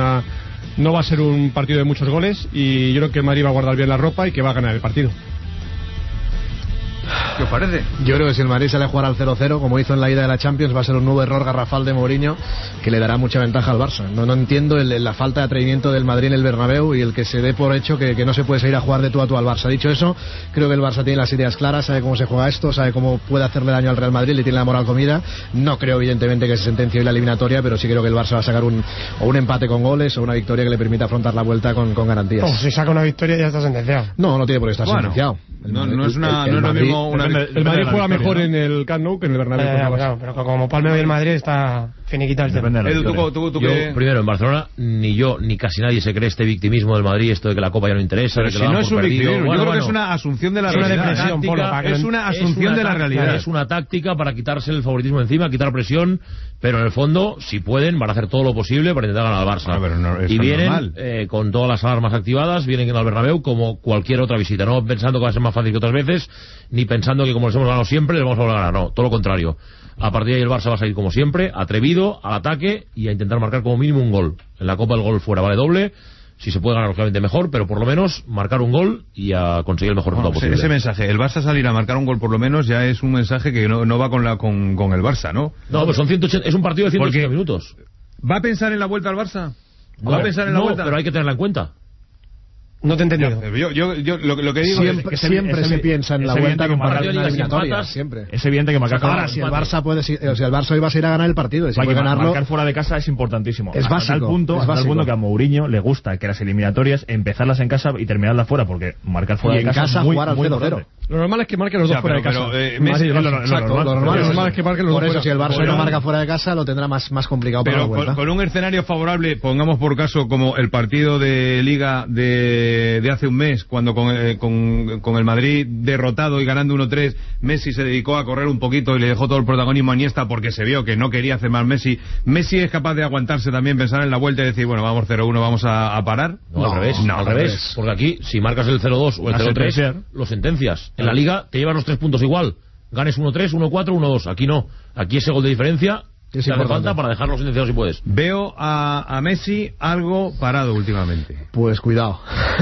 a ser un partido de muchos goles, y yo creo que el Madrid va a guardar bien la ropa y que va a ganar el partido. ¿Qué os parece? Yo creo que si el Madrid sale a jugar al 0-0, como hizo en la ida de la Champions, va a ser un nuevo error garrafal de Mourinho que le dará mucha ventaja al Barça. No entiendo la falta de atrevimiento del Madrid en el Bernabéu y el que se dé por hecho que no se puede seguir a jugar de tú a tú al Barça. Dicho eso, creo que el Barça tiene las ideas claras, sabe cómo se juega esto, sabe cómo puede hacerle daño al Real Madrid, le tiene la moral comida. No creo evidentemente que se sentencie hoy la eliminatoria, pero sí creo que el Barça va a sacar un empate con goles o una victoria que le permita afrontar la vuelta con garantías. Si saca una victoria ya está sentenciado. No tiene por qué estar sentenciado. No es lo mismo. El Madrid juega mejor en el Camp Nou que en el Bernabéu. Claro, pero como Palme hoy el Madrid está finiquitado el tema. Primero, en Barcelona ni yo ni casi nadie se cree este victimismo del Madrid, esto de que la Copa ya no interesa. Pero que si no es un victimismo, yo creo que es una asunción de la realidad. Es una asunción de la realidad. Es una táctica para quitarse el favoritismo encima, quitar presión, pero en el fondo, si pueden, van a hacer todo lo posible para intentar ganar al Barça. Y vienen con todas las alarmas activadas, vienen al Bernabéu como cualquier otra visita, no pensando que va a ser más fácil que otras veces, ni pensando que como les hemos ganado siempre, les vamos a volver a ganar. No, todo lo contrario. A partir de ahí el Barça va a salir como siempre, atrevido, al ataque y a intentar marcar como mínimo un gol. En la Copa el gol fuera vale doble. Si se puede ganar, lógicamente mejor, pero por lo menos marcar un gol y a conseguir el mejor resultado posible. Ese mensaje, el Barça salir a marcar un gol por lo menos, ya es un mensaje que no va con el Barça, ¿no? No, pues son 180, es un partido de 180 minutos. ¿Va a pensar en la vuelta al Barça? ¿Va a pensar en la vuelta? Pero hay que tenerla en cuenta. No te he entendido. Yo lo que digo siempre se piensa en la vuelta con eliminatoria. Siempre. Es evidente que marcar ahora, si el Barça el Barça hoy va a ir a ganar el partido. Si puede ganarlo, marcar fuera de casa es importantísimo. Es básico. Al punto que a Mourinho le gusta que las eliminatorias empezarlas en casa y terminarlas fuera, porque marcar fuera de casa es muy importante. Lo normal es que marquen los dos fuera de casa. Lo normal es que marquen los dos fuera de casa. Por eso, si el Barça no marca fuera de casa, lo tendrá más complicado para la vuelta. Pero con un escenario favorable, pongamos por caso como el partido de Liga de hace un mes, cuando con el Madrid derrotado y ganando 1-3, Messi se dedicó a correr un poquito y le dejó todo el protagonismo a Iniesta porque se vio que no quería hacer más Messi. ¿Messi es capaz de aguantarse también, pensar en la vuelta y decir, bueno, vamos 0-1, vamos a parar? No, al revés. Porque aquí, si marcas el 0-2 o el 0-3, lo sentencias. En la Liga te llevas los 3 puntos igual. Ganes 1-3, 1-4, 1-2. Aquí no. Aquí ese gol de diferencia te hace falta para dejarlos sentenciados si puedes. Veo a Messi algo parado últimamente. Pues cuidado.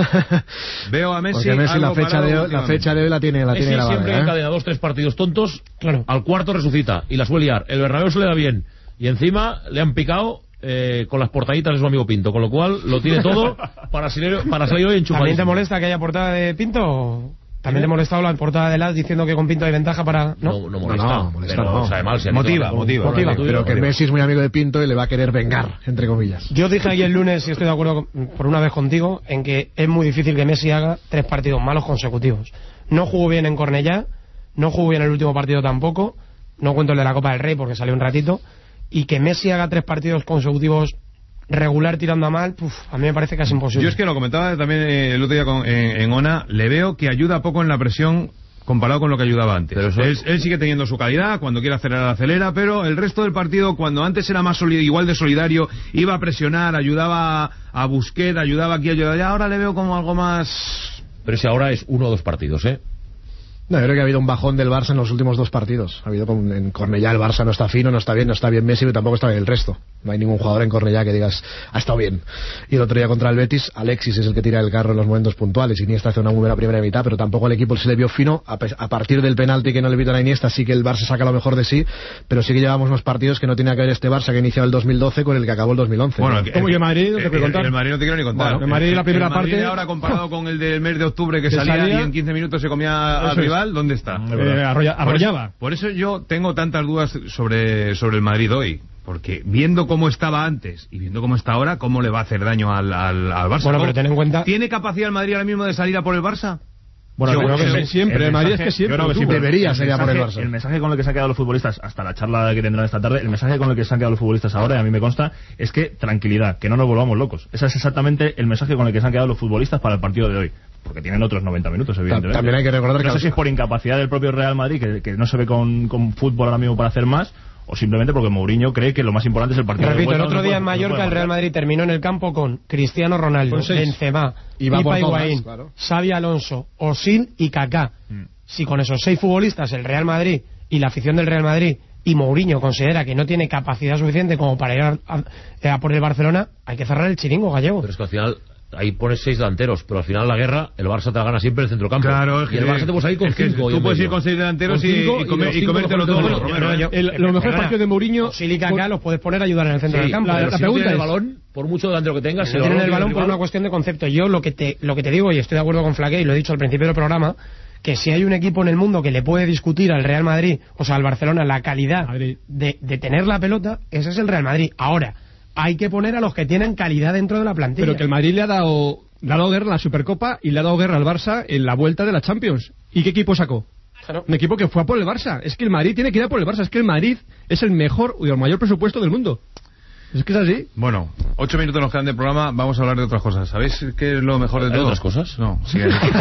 Veo a Messi, porque Messi la fecha de hoy la tiene Messi grabada, siempre encadena 2-3 partidos tontos, claro. Al cuarto resucita y la suele liar. El Bernabéu se le da bien y encima le han picado con las portaditas de su amigo Pinto, con lo cual lo tiene todo para salir hoy enchufadísimo. ¿También te molesta que haya portada de Pinto? ¿También te ha molestado la portada de Laz diciendo que con Pinto hay ventaja para...? No molesta. No. Sabe mal, motiva. Pero que Messi es muy amigo de Pinto y le va a querer vengar, entre comillas. Yo dije aquí el lunes, y estoy de acuerdo por una vez contigo, en que es muy difícil que Messi haga 3 partidos malos consecutivos. No jugó bien en Cornellá, no jugó bien el último partido tampoco, no cuento el de la Copa del Rey porque salió un ratito, y que Messi haga 3 partidos consecutivos regular tirando a mal, a mí me parece casi imposible. Yo es que lo comentaba también el otro día en ONA, le veo que ayuda poco en la presión comparado con lo que ayudaba antes. Pero él sigue teniendo su calidad, cuando quiere acelerar, acelera, pero el resto del partido, cuando antes era más igual de solidario, iba a presionar, ayudaba a Busquets, ayudaba aquí, ayudaba allá, ahora le veo como algo más... Pero si ahora es 1 o 2 partidos, ¿eh? No, yo creo que ha habido un bajón del Barça en los últimos 2 partidos. Ha habido en Cornellá el Barça no está fino, no está bien Messi, pero tampoco está bien el resto. No hay ningún jugador en Cornellá que digas ha estado bien. Y el otro día contra el Betis, Alexis es el que tira el carro en los momentos puntuales. Iniesta hace una muy buena primera mitad, pero tampoco al equipo se le vio fino. A partir del penalti que no le pitan a Iniesta, sí que el Barça saca lo mejor de sí, pero sí que llevamos unos partidos que no tiene que ver este Barça que inició el 2012 con el que acabó el 2011. Bueno, ¿Cómo que Madrid? No te puedo contar. El Madrid no te quiero ni contar. Bueno, el Madrid la primera parte... ahora comparado con el del mes de octubre que salía y en 15 minutos se comía al rival, ¿dónde está? Arrollaba. Por eso yo tengo tantas dudas sobre el Madrid hoy. Porque viendo cómo estaba antes y viendo cómo está ahora, ¿cómo le va a hacer daño al Barça? Bueno, pero ten en cuenta... ¿Tiene capacidad el Madrid ahora mismo de salir a por el Barça? Bueno, yo creo que siempre. El Madrid es que siempre. Yo creo que sí, debería salir a por el Barça. El mensaje con el que se han quedado los futbolistas, hasta la charla que tendrán esta tarde, el mensaje con el que se han quedado los futbolistas ahora, y a mí me consta, es que tranquilidad, que no nos volvamos locos. Ese es exactamente el mensaje con el que se han quedado los futbolistas para el partido de hoy. Porque tienen otros 90 minutos, evidentemente. También hay que recordar que... No sé si es por incapacidad del propio Real Madrid, que no se ve con fútbol ahora mismo para hacer más, o simplemente porque Mourinho cree que lo más importante es el partido. Repito, el otro día en Mallorca el Real Madrid terminó en el campo con Cristiano Ronaldo, Benzema, Pipa Higuaín, Xavi Alonso, Osil y Kaká. Si con esos 6 futbolistas el Real Madrid y la afición del Real Madrid y Mourinho considera que no tiene capacidad suficiente como para ir a por el Barcelona, hay que cerrar el chiringo, Gallego. Pero es que al final... Ahí pones 6 delanteros, pero al final la guerra, el Barça te la gana siempre el centrocampo. Claro, y el Barça te puede salir con 5. Tú puedes ir con 6 delanteros y comértelo todo. Los mejores partidos de Mourinho... Si Kaká los puedes poner a ayudar en el centro del campo. La pregunta es... el balón, por mucho delantero que tengas... Tienen el balón por una cuestión de concepto. Yo lo que te digo, y estoy de acuerdo con Flaqué, y lo he dicho al principio del programa, que si hay un equipo en el mundo que le puede discutir al Real Madrid, o sea, al Barcelona, la calidad de tener la pelota, ese es el Real Madrid. Ahora, hay que poner a los que tienen calidad dentro de la plantilla. Pero que el Madrid le ha dado guerra en la Supercopa y le ha dado guerra al Barça en la vuelta de la Champions. ¿Y qué equipo sacó? Claro. Un equipo que fue a por el Barça. Es que el Madrid tiene que ir a por el Barça. Es que el Madrid es el mejor y el mayor presupuesto del mundo. Es que es así. Bueno, 8 minutos nos quedan de programa, vamos a hablar de otras cosas. ¿Sabéis qué es lo mejor de todo? ¿Otras cosas? No, sí.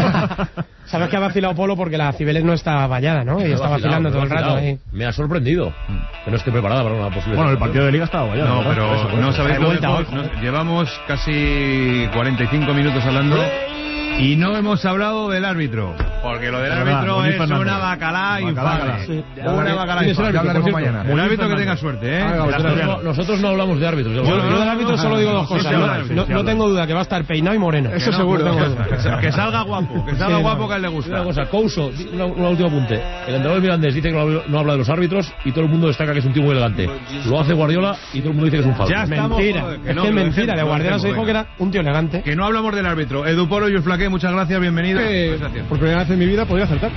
Sabes que ha vacilado Polo porque la Cibeles no está vallada, ¿no? Y está vacilando todo el rato ahí. Me ha sorprendido que no esté preparada para una posible... Bueno, el partido de Liga estaba vallado. No, pero no sabéis lo mejor. Llevamos casi 45 minutos hablando y no hemos hablado del árbitro. Porque lo del árbitro es una bacalá infame. Sí. Una bacalá infame. Ya hablaremos mañana. El árbitro que tenga suerte, ¿eh? Nosotros no hablamos de árbitros. Yo del árbitro solo digo 2 cosas. No tengo duda que va a estar peinado y moreno. Eso seguro. Que salga guapo. Que salga guapo, que a él le gusta. Una cosa, Couso, un último apunte. El entrenador del Mirandés dice que no habla de los árbitros y todo el mundo destaca que es un tío muy elegante. Lo hace Guardiola y todo el mundo dice que es un falso. Mentira. Es que es mentira. De Guardiola se dijo que era un tío elegante. Que no hablamos del árbitro. Edu Polo y el Flaqué, muchas gracias, bienvenido. Por primera vez en mi vida podría acertar.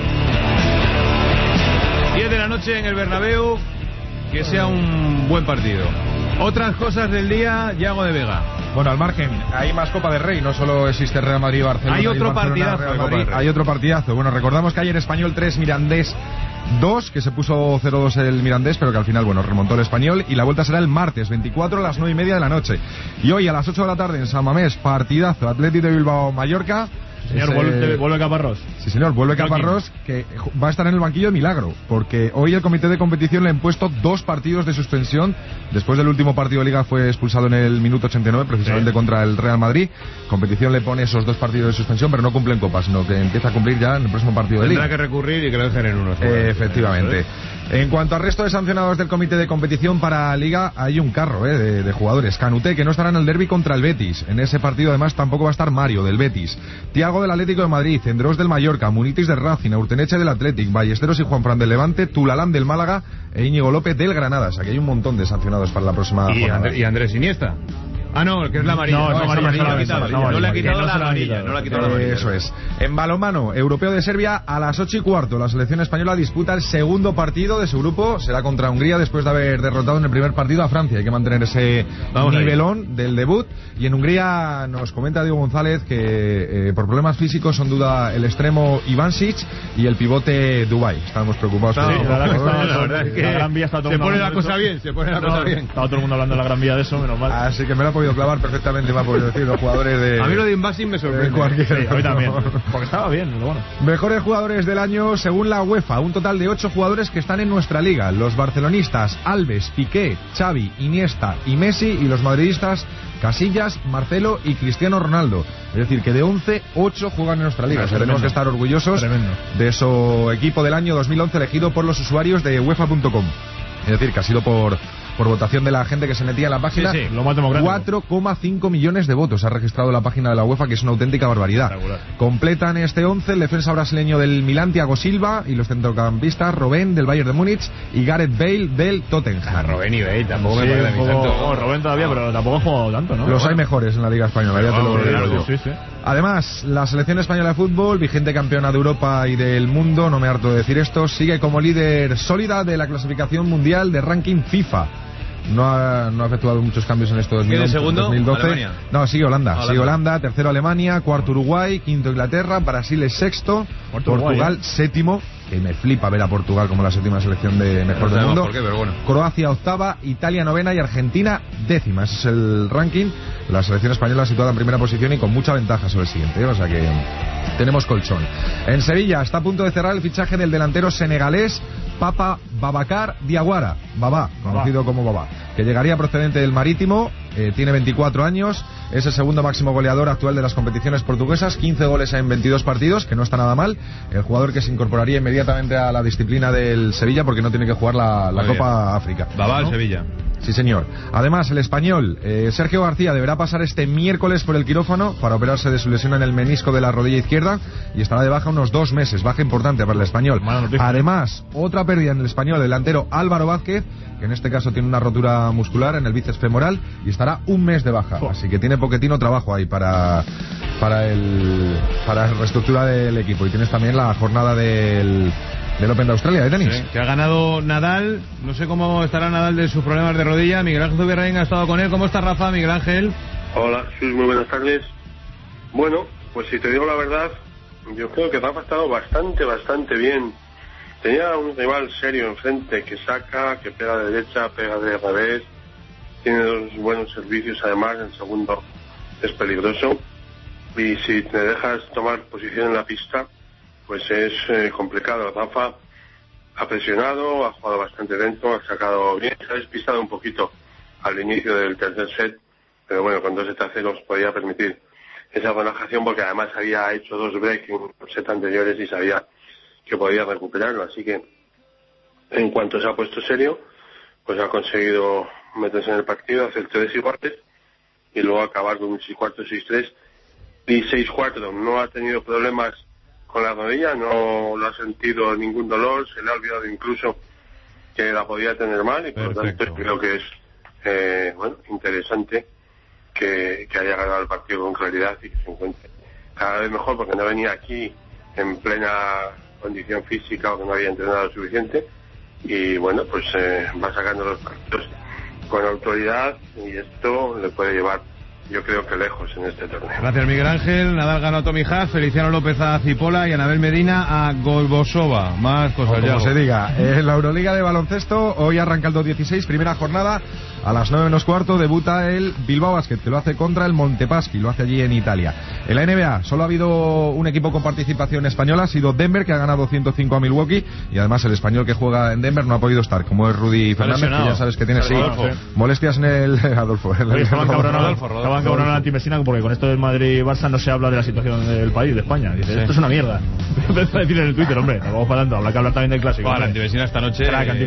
10 de la noche en el Bernabéu, que sea un buen partido. Otras cosas del día, Yago de Vega. Bueno, al margen, hay más Copa del Rey, no solo existe Real Madrid-Barcelona. Hay otro partidazo. Hay otro partidazo. Bueno, recordamos que ayer Español 3, Mirandés 2, que se puso 0-2 el Mirandés, pero que al final, bueno, remontó el Español, y la vuelta será el martes 24 a las 9:30 de la noche. Y hoy a las 8 de la tarde en San Mamés, partidazo, Atlético de Bilbao-Mallorca. Señor, vuelve Caparrós. Sí, señor, vuelve Caparrós, que va a estar en el banquillo de milagro, porque hoy el comité de competición le ha impuesto 2 partidos de suspensión. Después del último partido de Liga fue expulsado en el minuto 89, precisamente contra el Real Madrid. Competición le pone esos 2 partidos de suspensión, pero no cumple en Copa, sino que empieza a cumplir ya en el próximo partido de Liga. Tendrá que recurrir y que lo dejen en uno. Efectivamente. En cuanto al resto de sancionados del comité de competición para Liga, hay un carro de jugadores. Canuté, que no estará en el derbi contra el Betis. En ese partido además tampoco va a estar Mario, del Betis. Tiago, del Atlético de Madrid. Endrós, del Mallorca. Munitis, del Racing. Urteneche, del Athletic. Ballesteros y Juanfran, del Levante. Tulalán, del Málaga. E Íñigo López, del Granada. O sea que hay un montón de sancionados para la próxima jornada. Y Andrés Iniesta. Ah, no, que es la amarilla. No, es amarilla. No le ha quitado la amarilla. No le ha quitado la amarilla. Eso es. En balonmano, europeo de Serbia, a las 8:15, la selección española disputa el segundo partido de su grupo. Será contra Hungría después de haber derrotado en el primer partido a Francia. Hay que mantener ese nivelón del debut. Y en Hungría nos comenta Diego González que por problemas físicos son duda el extremo Ivansic y el pivote Dubái. Estamos preocupados por eso. La verdad es que la Gran Vía está todo se pone la cosa bien, Estaba todo el mundo hablando de la Gran Vía de eso, menos mal. Así que me lo ha podido clavar perfectamente, me ha podido decir los jugadores de... A mí lo de Ivansic me sorprende. Sí, a mí también, porque estaba bien, pero bueno. Mejores jugadores del año según la UEFA, un total de 8 jugadores que están en nuestra liga. Los barcelonistas Alves, Piqué, Xavi, Iniesta y Messi, y los madridistas Casillas, Marcelo y Cristiano Ronaldo. Es decir, que de 11, 8 juegan en nuestra liga. O sea, tenemos que estar orgullosos de su equipo del año 2011 elegido por los usuarios de UEFA.com. Es decir, que ha sido por votación de la gente que se metía en la página. Sí, lo más democrático. 4,5 millones de votos ha registrado la página de la UEFA, que es una auténtica barbaridad. Completan este 11 el defensa brasileño del Milán, Thiago Silva, y los centrocampistas Robben del Bayern de Múnich y Gareth Bale del Tottenham. Robben y Bale tampoco me parece tanto. Robben todavía, pero tampoco ha jugado tanto, ¿no? Los hay mejores en la Liga Española, ya te lo digo yo. Sí. Además, la selección española de fútbol, vigente campeona de Europa y del mundo, no me harto de decir esto, sigue como líder sólida de la clasificación mundial de ranking FIFA. No ha efectuado muchos cambios en esto 2011, segundo? 2012. Alemania. No, sigue Holanda. Sigue Holanda, tercero Alemania, cuarto Uruguay, quinto Inglaterra, Brasil es sexto, Portugal séptimo, que me flipa ver a Portugal como la séptima selección de mejor del mundo. Por qué, pero bueno. Croacia octava, Italia novena y Argentina décima. Ese es el ranking. La selección española situada en primera posición y con mucha ventaja sobre el siguiente, o sea que tenemos colchón. En Sevilla está a punto de cerrar el fichaje del delantero senegalés Papa Babacar Diawara, Baba, conocido como Baba, que llegaría procedente del Marítimo. Tiene 24 años, es el segundo máximo goleador actual de las competiciones portuguesas, 15 goles en 22 partidos, que no está nada mal. El jugador que se incorporaría inmediatamente a la disciplina del Sevilla porque no tiene que jugar la Copa África. Baba al ¿no? Sevilla. Sí, señor. Además, el español Sergio García deberá pasar este miércoles por el quirófano para operarse de su lesión en el menisco de la rodilla izquierda y estará de baja unos 2 meses. Baja importante para el español. Además, otra pérdida en el español, delantero Álvaro Vázquez, que en este caso tiene una rotura muscular en el bíceps femoral y estará 1 mes de baja. Así que tiene Pochettino trabajo ahí para la reestructura del equipo. Y tienes también la jornada del Open de Australia de tenis. Sí, que ha ganado Nadal. No sé cómo estará Nadal de sus problemas de rodilla. Miguel Ángel Zubirraín ha estado con él. ¿Cómo está Rafa, Miguel Ángel? Hola, Jesús, muy buenas tardes. Bueno, pues si te digo la verdad, yo creo que Rafa ha estado bastante bien. Tenía un rival serio enfrente que saca, que pega de derecha, pega de revés. Tiene 2 buenos servicios, además el segundo es peligroso. Y si te dejas tomar posición en la pista, pues es complicado. Rafa ha presionado, ha jugado bastante dentro, ha sacado bien, se ha despistado un poquito al inicio del tercer set, pero bueno, con 2-0 podía permitir esa relajación porque además había hecho 2 breaks en los set anteriores y sabía que podía recuperarlo, así que en cuanto se ha puesto serio, pues ha conseguido meterse en el partido, hacer 3 iguales y luego acabar con un 6-4, 6-3 y 6-4. No ha tenido problemas con la rodilla, no ha sentido ningún dolor, se le ha olvidado incluso que la podía tener mal y por lo tanto creo que es interesante que haya ganado el partido con claridad y que se encuentre cada vez mejor porque no venía aquí en plena condición física o que no había entrenado lo suficiente y bueno, pues va sacando los partidos con autoridad y esto le puede llevar, yo creo que lejos en este torneo. Gracias, Miguel Ángel. Nadal ganó a Tommy Haas, Feliciano López a Cipolla y Anabel Medina a Golbosova. Más cosas, como se diga. En la Euroliga de baloncesto, hoy arranca el 2-16, primera jornada. A las 9:15 debuta el Bilbao Basket, que lo hace contra el Montepaschi, lo hace allí en Italia. En la NBA solo ha habido un equipo con participación española, ha sido Denver, que ha ganado 105 a Milwaukee, y además el español que juega en Denver no ha podido estar, como es Rudy Fernández, que ya sabes que tiene molestias en el Adolfo. Estaban cabronados en Antimesina porque con esto del Madrid-Barça no se habla de la situación del país, de España. Dice, esto es una mierda. Empezó a decir en el Twitter, hombre, nos vamos para adelante, habrá que hablar también del clásico. Bueno, Antimesina esta noche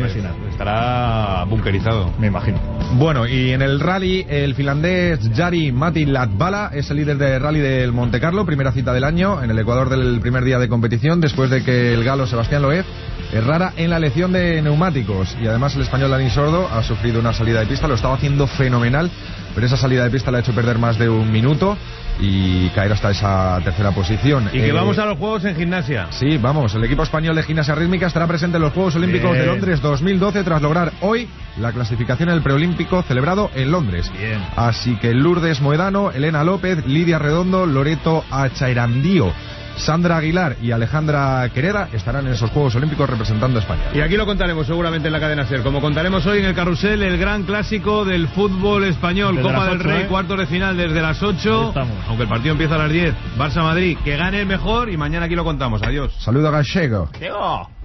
estará bunkerizado, me imagino. Bueno, y en el rally, el finlandés Jari Matti Latvala es el líder de rally del Monte Carlo, primera cita del año, en el Ecuador del primer día de competición, después de que el galo Sebastián Loeb errara en la elección de neumáticos. Y además el español Dani Sordo ha sufrido una salida de pista, lo estaba haciendo fenomenal pero esa salida de pista le ha hecho perder más de un minuto y caer hasta esa tercera posición. Y que vamos a los Juegos en gimnasia. Sí, vamos, el equipo español de gimnasia rítmica estará presente en los Juegos Olímpicos de Londres 2012 tras lograr hoy la clasificación en el preolímpico celebrado en Londres. Bien. Así que Lourdes Moedano, Elena López, Lidia Redondo, Loreto Achairandío, Sandra Aguilar y Alejandra Quereda estarán en esos Juegos Olímpicos representando a España. Y aquí lo contaremos seguramente en la cadena SER, como contaremos hoy en el carrusel, el gran clásico del fútbol español, desde Copa las del 8, Rey, cuartos de final desde las 8, aunque el partido empieza a las 10. Barça-Madrid, que gane el mejor y mañana aquí lo contamos. Adiós. Saludo a Gallego. Adiós.